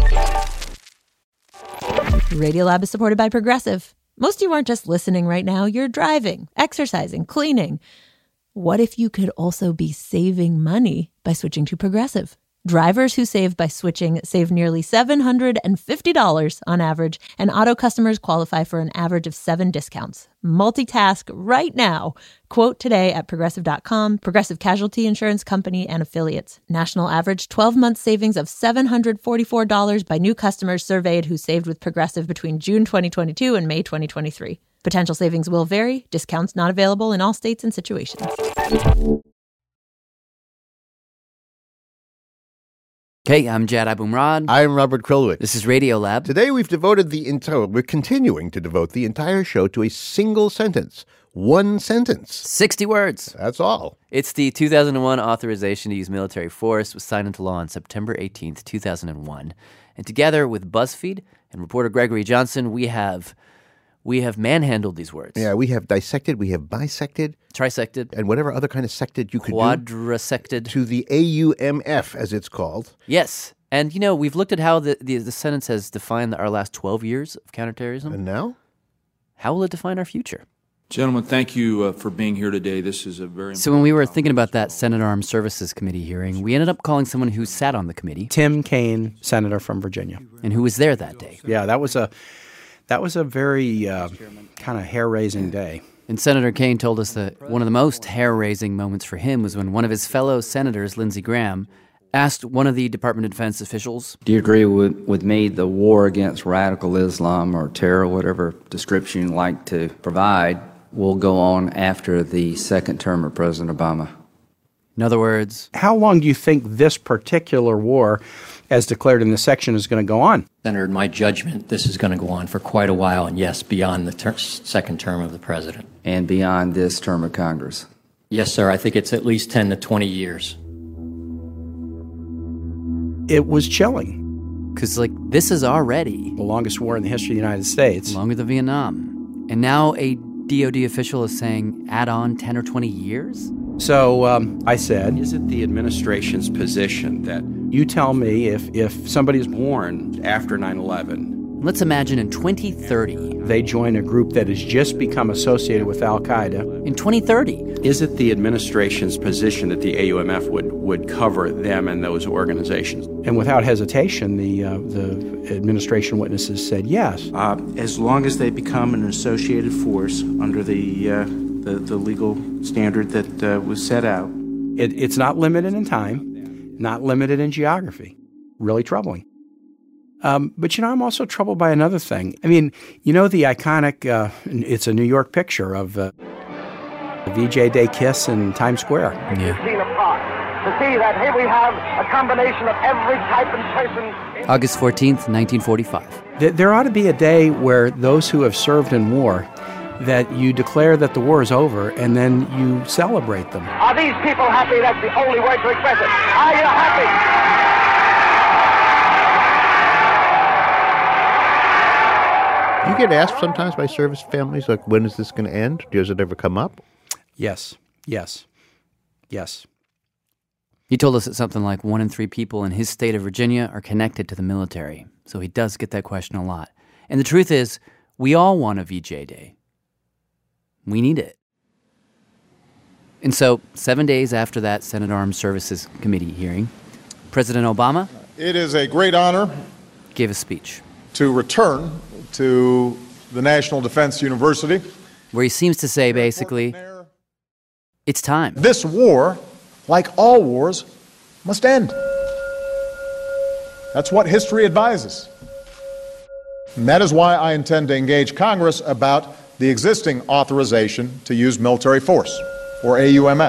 Radiolab is supported by Progressive. Most of you aren't just listening right now. You're driving, exercising, cleaning. What if you could also be saving money by switching to Progressive? Drivers who save by switching save nearly seven hundred fifty dollars on average, and auto customers qualify for an average of seven discounts. Multitask right now. Quote today at Progressive dot com. Progressive Casualty Insurance Company and Affiliates. National average twelve-month savings of seven hundred forty-four dollars by new customers surveyed who saved with Progressive between June twenty twenty-two and May twenty twenty-three. Potential savings will vary. Discounts not available in all states and situations. Okay, I'm Jad Abumrad. I'm Robert Krulwich. This is Radiolab. Today we've devoted the entire, we're continuing to devote the entire show to a single sentence. One sentence. sixty words. That's all. It's the two thousand one authorization to use military force. It was signed into law on September eighteenth, two thousand one. And together with BuzzFeed and reporter Gregory Johnson, we have... We have manhandled these words. Yeah, we have dissected, we have bisected. Trisected. And whatever other kind of sected you could Quadrasected. do. To the A U M F, as it's called. Yes. And, you know, we've looked at how the, the, the sentence has defined our last twelve years of counterterrorism. And now? How will it define our future? Gentlemen, thank you uh, for being here today. This is a very So when we were thinking about that Senate Armed Services Committee hearing, we ended up calling someone who sat on the committee. Tim Kaine, senator from Virginia. And who was there that day. Yeah, that was a... That was a very uh, kind of hair-raising day. And Senator Kaine told us that one of the most hair-raising moments for him was when one of his fellow senators, Lindsey Graham, asked one of the Department of Defense officials, do you agree with, with me the war against radical Islam or terror, whatever description you like to provide, will go on after the second term of President Obama? In other words, how long do you think this particular war, as declared in this section, is going to go on? Senator, in my judgment, this is going to go on for quite a while, and yes, beyond the ter- second term of the president. And beyond this term of Congress? Yes, sir. I think it's at least ten to twenty years. It was chilling. Because, like, this is already the longest war in the history of the United States. Longer than Vietnam. And now a D O D official is saying add on ten or twenty years? So um, I said, is it the administration's position that you tell me if, if somebody's born after nine eleven? Let's imagine in twenty thirty, they join a group that has just become associated with Al-Qaeda. In twenty thirty. Is it the administration's position that the A U M F would, would cover them and those organizations? And without hesitation, the uh, the administration witnesses said yes. Uh, as long as they become an associated force under the uh, the, the legal standard that uh, was set out. It, it's not limited in time, not limited in geography. Really troubling. Um, but, you know, I'm also troubled by another thing. I mean, you know the iconic, uh, it's a New York picture of uh, the V J Day kiss in Times Square. Yeah. To see that here we have a combination of every type and person. August fourteenth, nineteen forty-five. There ought to be a day where those who have served in war, that you declare that the war is over and then you celebrate them. Are these people happy? That's the only way to express it. Are you happy? You get asked sometimes by service families, like, when is this going to end? Does it ever come up? Yes, yes, yes. He told us that something like one in three people in his state of Virginia are connected to the military. So he does get that question a lot. And the truth is, we all want a V J Day. We need it. And so, seven days after that Senate Armed Services Committee hearing, President Obama... It is a great honor... gave a speech. ...to return to the National Defense University... where he seems to say, basically, it's time. This war, like all wars, must end. That's what history advises. And that is why I intend to engage Congress about the existing authorization to use military force, or A U M F.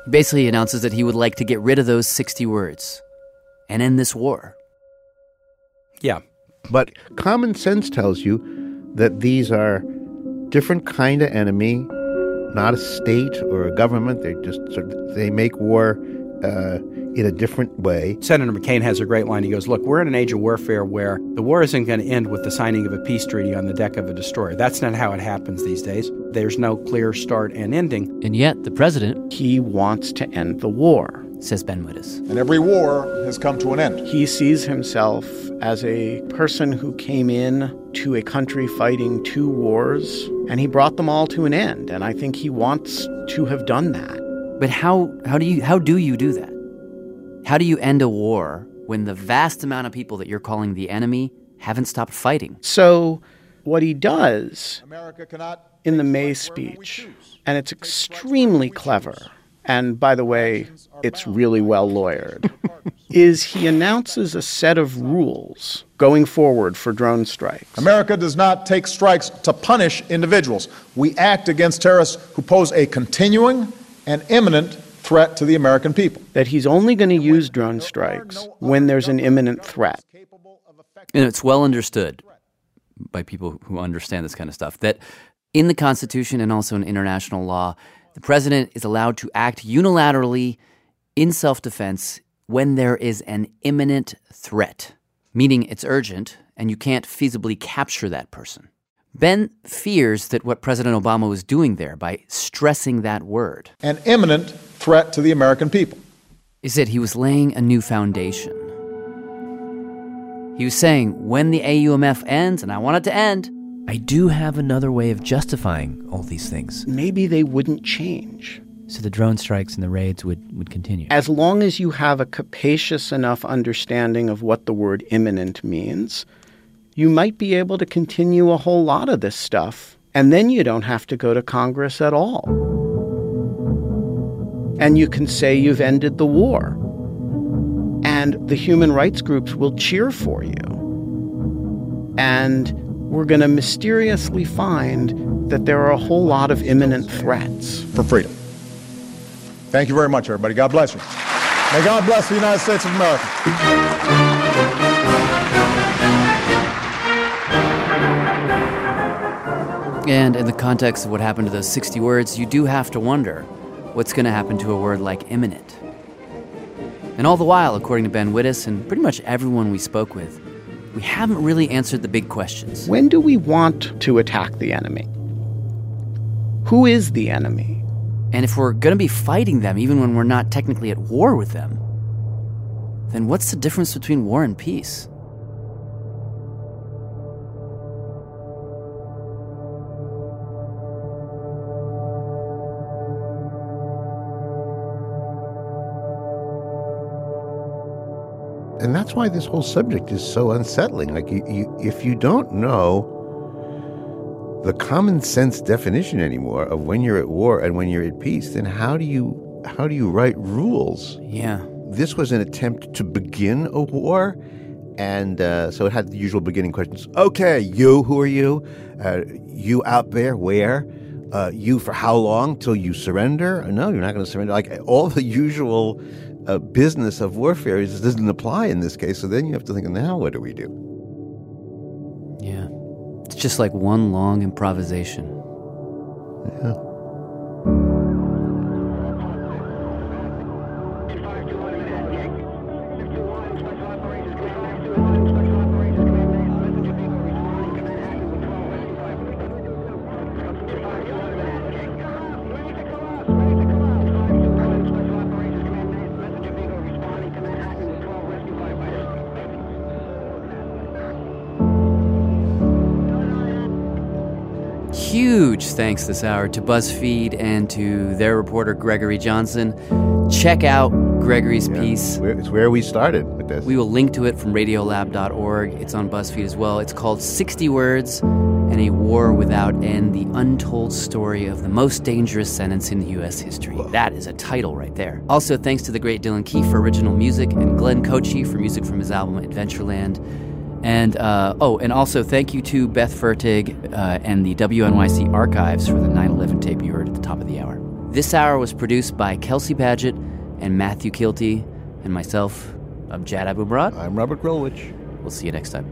He basically announces that he would like to get rid of those sixty words and end this war. Yeah. But common sense tells you that these are different kind of enemy, not a state or a government. They just sort of, they make war uh, in a different way. Senator McCain has a great line. He goes, look, we're in an age of warfare where the war isn't going to end with the signing of a peace treaty on the deck of a destroyer. That's not how it happens these days. There's no clear start and ending. And yet, the president... He wants to end the war, says Ben Wittes. And every war has come to an end. He sees himself as a person who came in to a country fighting two wars, and he brought them all to an end. And I think he wants to have done that. But how how do you how do you do that? How do you end a war when the vast amount of people that you're calling the enemy haven't stopped fighting? So what he does in the May speech, and it's extremely clever, and by the way, it's really well lawyered, is he announces a set of rules going forward for drone strikes. America does not take strikes to punish individuals. We act against terrorists who pose a continuing and imminent threat to the American people. That he's only going to use drone strikes when there's an imminent threat. And it's well understood by people who understand this kind of stuff that in the Constitution and also in international law, the president is allowed to act unilaterally in self-defense when there is an imminent threat, meaning it's urgent and you can't feasibly capture that person. Ben fears that what President Obama was doing there by stressing that word, an imminent threat to the American people, is that he was laying a new foundation. He was saying, when the A U M F ends, and I want it to end, I do have another way of justifying all these things. Maybe they wouldn't change. So the drone strikes and the raids would, would continue. As long as you have a capacious enough understanding of what the word imminent means, you might be able to continue a whole lot of this stuff, and then you don't have to go to Congress at all. And you can say you've ended the war. And the human rights groups will cheer for you. And we're going to mysteriously find that there are a whole lot of imminent threats. For freedom. Thank you very much, everybody. God bless you. May God bless the United States of America. And in the context of what happened to those sixty words, you do have to wonder what's going to happen to a word like imminent. And all the while, according to Ben Wittes and pretty much everyone we spoke with, we haven't really answered the big questions. When do we want to attack the enemy? Who is the enemy? And if we're going to be fighting them even when we're not technically at war with them, then what's the difference between war and peace? And that's why this whole subject is so unsettling. Like, you, you, if you don't know the common sense definition anymore of when you're at war and when you're at peace, then how do you how do you write rules? Yeah. This was an attempt to begin a war, and uh, so it had the usual beginning questions. Okay, you, who are you? Uh, you out there, where? Uh, you for how long? Till you surrender? No, you're not going to surrender. Like, all the usual uh, business of warfare is, doesn't apply in this case. So then you have to think, now what do we do? Yeah. It's just like one long improvisation. Yeah. Huge thanks this hour to BuzzFeed and to their reporter Gregory Johnson. Check out Gregory's yeah, piece. It's where we started with this. We will link to it from radiolab dot org. It's on BuzzFeed as well. It's called sixty words and a War Without End, the untold story of the most dangerous sentence in U S history. Whoa. That is a title right there. Also, thanks to the great Dylan Keefe for original music and Glenn Kochi for music from his album Adventureland. And, uh, oh, and also thank you to Beth Fertig uh, and the W N Y C Archives for the nine eleven tape you heard at the top of the hour. This hour was produced by Kelsey Padgett and Matthew Kilty and myself. I'm Jad Abumrad. I'm Robert Grulwich. We'll see you next time.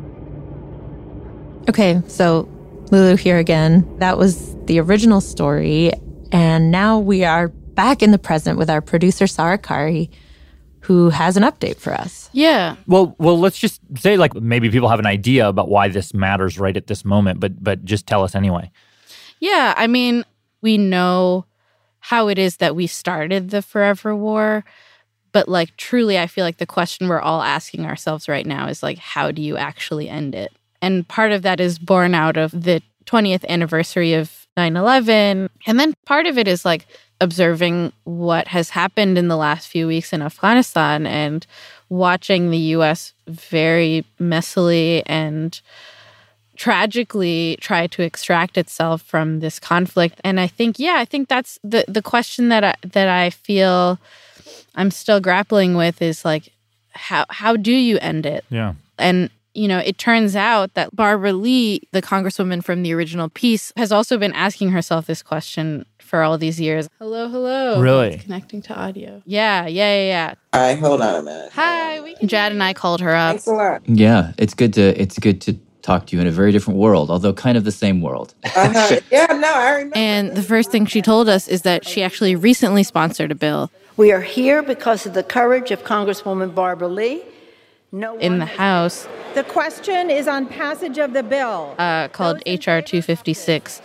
Okay, so Lulu here again. That was the original story. And now we are back in the present with our producer, Sarah Kari, who has an update for us. Yeah. Well, well, let's just say, like, maybe people have an idea about why this matters right at this moment, but but just tell us anyway. Yeah, I mean, we know how it is that we started the Forever War, but, like, truly, I feel like the question we're all asking ourselves right now is, like, how do you actually end it? And part of that is born out of the twentieth anniversary of nine eleven. And then part of it is, like, observing what has happened in the last few weeks in Afghanistan and watching the U S very messily and tragically try to extract itself from this conflict. And I think, yeah, I think that's the, the question that I, that I feel I'm still grappling with is, like, how how do you end it? Yeah. And you know, it turns out that Barbara Lee, the congresswoman from the original piece, has also been asking herself this question for all these years. Hello, hello. Really? It's connecting to audio. Yeah, yeah, yeah, yeah. All right, hold on a minute. Hi. We can... Jad and I called her up. Thanks a lot. Yeah, it's good to it's good to talk to you in a very different world, although kind of the same world. Uh-huh. Yeah, no, I remember. And the first thing she told us is that she actually recently sponsored a bill. We are here because of the courage of Congresswoman Barbara Lee. No in the House. The question is on passage of the bill. Uh, called H R two fifty-six.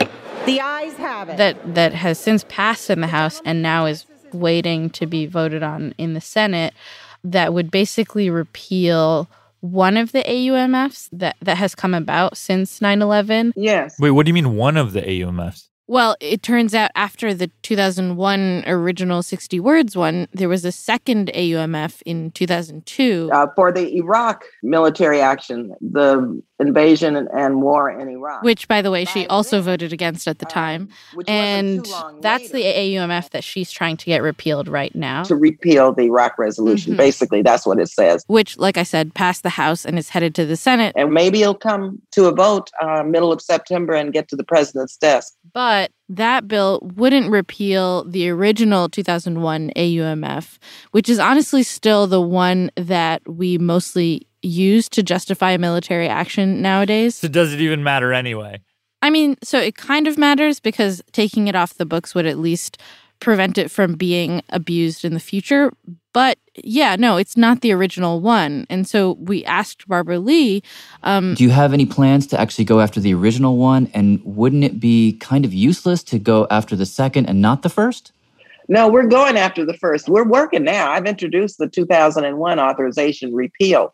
The ayes have it. That, that has since passed in the House and now is waiting to be voted on in the Senate, that would basically repeal one of the A U M Fs that, that has come about since nine eleven. Yes. Wait, what do you mean one of the A U M Fs? Well, it turns out after the two thousand one original sixty words one, there was a second A U M F in two thousand two. Uh, for the Iraq military action, the invasion and, and war in Iraq. Which, by the way, she also voted against at the time. Um, and that's later. The A U M F that she's trying to get repealed right now. To repeal the Iraq resolution. Mm-hmm. Basically, that's what it says. Which, like I said, passed the House and is headed to the Senate. And maybe it'll come to a vote uh, middle of September and get to the president's desk. But that bill wouldn't repeal the original two thousand one A U M F, which is honestly still the one that we mostly use to justify military action nowadays. So does it even matter anyway? I mean, so it kind of matters because taking it off the books would at least prevent it from being abused in the future. But yeah, no, it's not the original one. And so we asked Barbara Lee. Um, Do you have any plans to actually go after the original one? And wouldn't it be kind of useless to go after the second and not the first? No, we're going after the first. We're working now. I've introduced the two thousand one authorization repeal.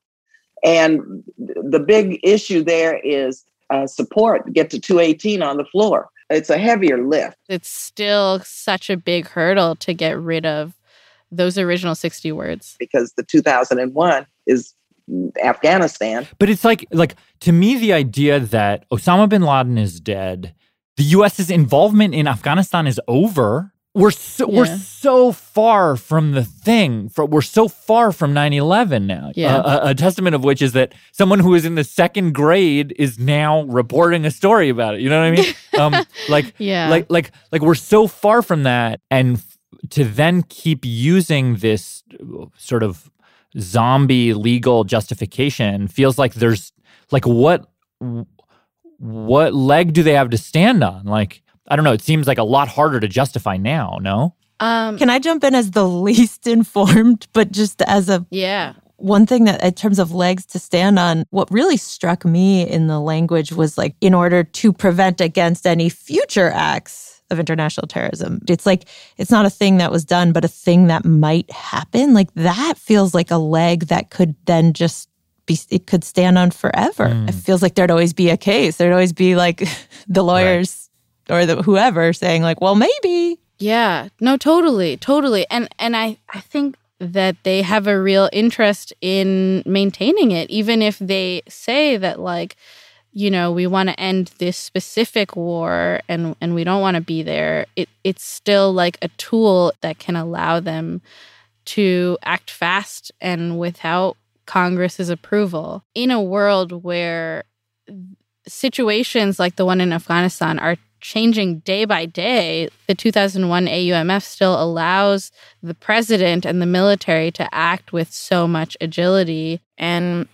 And the big issue there is uh, support, get to two eighteen on the floor. It's a heavier lift. It's still such a big hurdle to get rid of those original sixty words. Because the two thousand one is Afghanistan. But it's like, like to me, the idea that Osama bin Laden is dead, the U S's involvement in Afghanistan is over. We're so, yeah. we're so far from the thing. For, we're so far from nine eleven now. Yeah. Uh, a, a testament of which is that someone who is in the second grade is now reporting a story about it. You know what I mean? Um, like, yeah. like, like, like we're so far from that, and f- to then keep using this sort of zombie legal justification feels like there's like what what leg do they have to stand on? Like. I don't know. It seems like a lot harder to justify now, no? Um, Can I jump in as the least informed, but just as a... Yeah. One thing that in terms of legs to stand on, what really struck me in the language was like, in order to prevent against any future acts of international terrorism. It's like, it's not a thing that was done, but a thing that might happen. Like that feels like a leg that could then just be, it could stand on forever. Mm. It feels like there'd always be a case. There'd always be like the lawyers... Right. Or the, whoever saying like, well, maybe. Yeah, no, totally, totally. And and I, I think that they have a real interest in maintaining it, even if they say that, like, you know, we want to end this specific war and, and we don't want to be there. It It's still like a tool that can allow them to act fast and without Congress's approval in a world where situations like the one in Afghanistan are changing day by day. The two thousand one A U M F still allows the president and the military to act with so much agility. And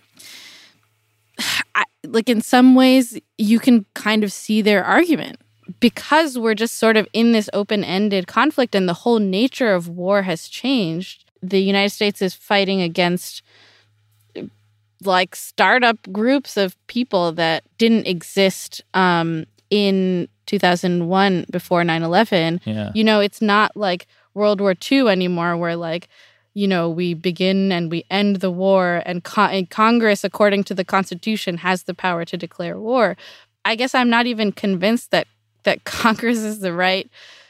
I, like in some ways, you can kind of see their argument. Because we're just sort of in this open-ended conflict and the whole nature of war has changed, the United States is fighting against like startup groups of people that didn't exist um, in two thousand one before nine eleven. Yeah. You know, it's not like World War Two anymore where like, you know, we begin and we end the war and, co- and Congress, according to the Constitution, has the power to declare war. I guess I'm not even convinced that that Congress is the right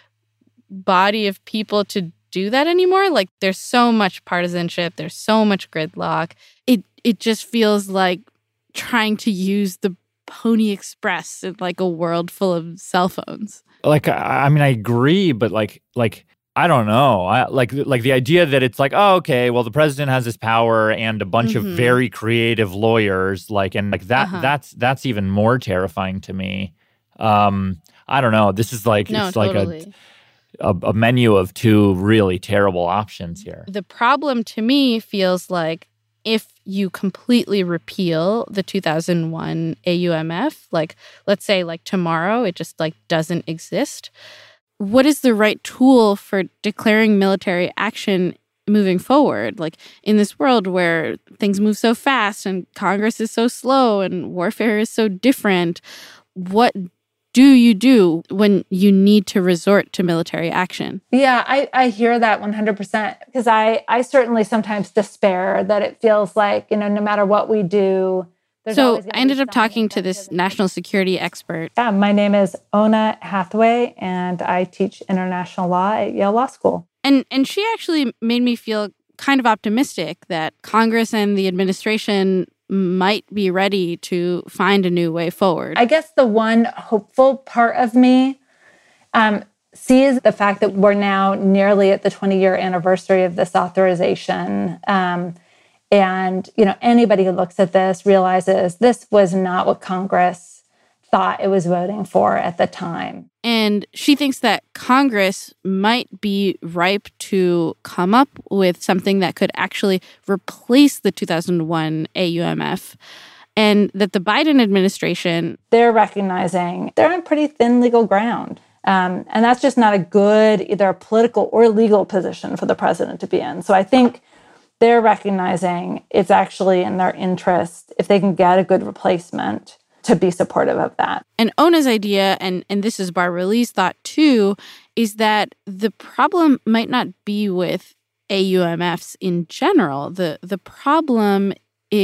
body of people to do that anymore. Like, there's so much partisanship. There's so much gridlock. It it just feels like trying to use the Pony Express in like a world full of cell phones. Like, I, I mean, I agree, but like, like I don't know. I, like, like the idea that it's like, oh, okay, well, the president has this power and a bunch Mm-hmm. of very creative lawyers, like, and like that. Uh-huh. That's that's even more terrifying to me. Um, I don't know. This is like No, it's totally. like a, a a menu of two really terrible options here. The problem to me feels like if you completely repeal the two thousand one A U M F, like let's say like tomorrow, it just like doesn't exist. What is the right tool for declaring military action moving forward? Like in this world where things move so fast and Congress is so slow and warfare is so different, what do you do when you need to resort to military action? Yeah, I, I hear that one hundred percent because I, I certainly sometimes despair that it feels like, you know, no matter what we do, there's So always gonna I ended be up talking to this national security expert. Yeah, my name is Ona Hathaway, and I teach international law at Yale Law School. And and she actually made me feel kind of optimistic that Congress and the administration might be ready to find a new way forward. I guess the one hopeful part of me um, sees the fact that we're now nearly at the twenty-year anniversary of this authorization. Um, and, you know, anybody who looks at this realizes this was not what Congress thought it was voting for at the time. And she thinks that Congress might be ripe to come up with something that could actually replace the two thousand one A U M F, and that the Biden administration... They're recognizing they're on pretty thin legal ground. Um, and that's just not a good either a political or legal position for the president to be in. So I think they're recognizing it's actually in their interest, if they can get a good replacement, to be supportive of that. And Ona's idea, and, and this is Barbara Lee's thought too, is that the problem might not be with A U M Fs in general. The, the problem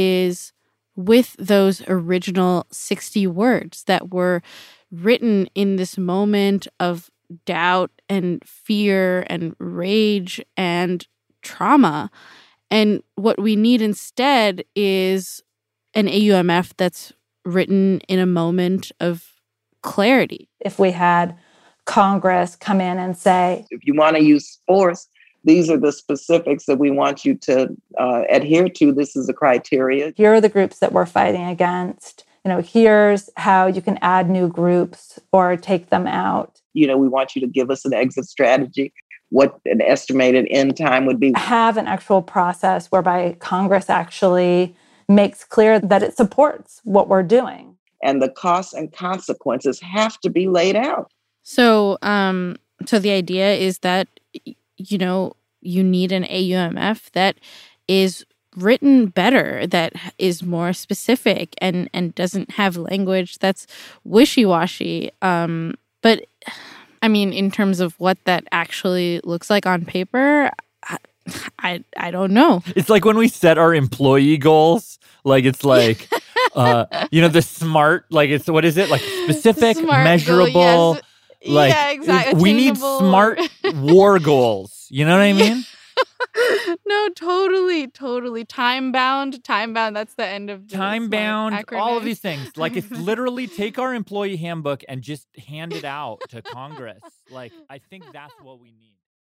is with those original sixty words that were written in this moment of doubt and fear and rage and trauma. And what we need instead is an A U M F that's written in a moment of clarity. If we had Congress come in and say, if you want to use force, these are the specifics that we want you to uh, adhere to. This is the criteria. Here are the groups that we're fighting against. You know, here's how you can add new groups or take them out. You know, we want you to give us an exit strategy, what an estimated end time would be. Have an actual process whereby Congress actually makes clear that it supports what we're doing. And the costs and consequences have to be laid out. So, um, so the idea is that, you know, you need an A U M F that is written better, that is more specific and, and doesn't have language that's wishy-washy. Um, but, I mean, in terms of what that actually looks like on paper, I, I, I don't know. It's like when we set our employee goals, like it's like, uh, you know, the SMART, like it's, what is it? Like specific, SMART measurable. Goal, yes. Like, yeah, exactly. We need SMART war goals. You know what I mean? No, totally, totally. Time bound, time bound. That's the end of the time bound. acronym. All of these things. Like, it's literally take our employee handbook and just hand it out to Congress. Like, I think that's what we need.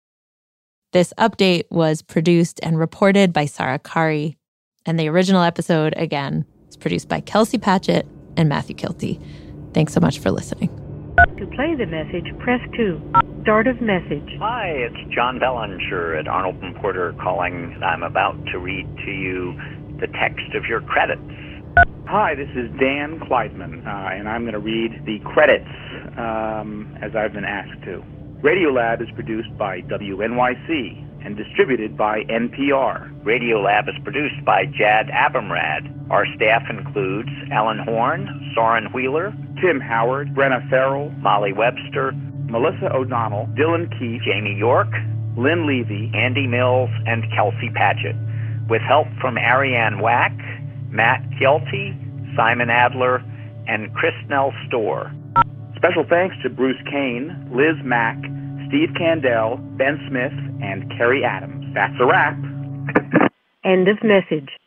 This update was produced and reported by Sarah Qari, and the original episode, again, was produced by Kelsey Patchett and Matthew Kilty. Thanks so much for listening. To play the message, press two. Start of message. Hi, it's John Bellinger at Arnold and Porter calling. I'm about to read to you the text of your credits. Hi, this is Dan Kleidman, uh, and I'm going to read the credits um, as I've been asked to. Radiolab is produced by W N Y C and distributed by N P R. Radiolab is produced by Jad Abumrad. Our staff includes Alan Horn, Soren Wheeler, Tim Howard, Brenna Farrell, Molly Webster, Melissa O'Donnell, Dylan Keefe, Jamie York, Lynn Levy, Andy Mills, and Kelsey Patchett, with help from Ariane Wack, Matt Kelty, Simon Adler, and Chrisnell Storr. Special thanks to Bruce Kane, Liz Mack, Steve Candell, Ben Smith, and Kerry Adams. That's a wrap. End of message.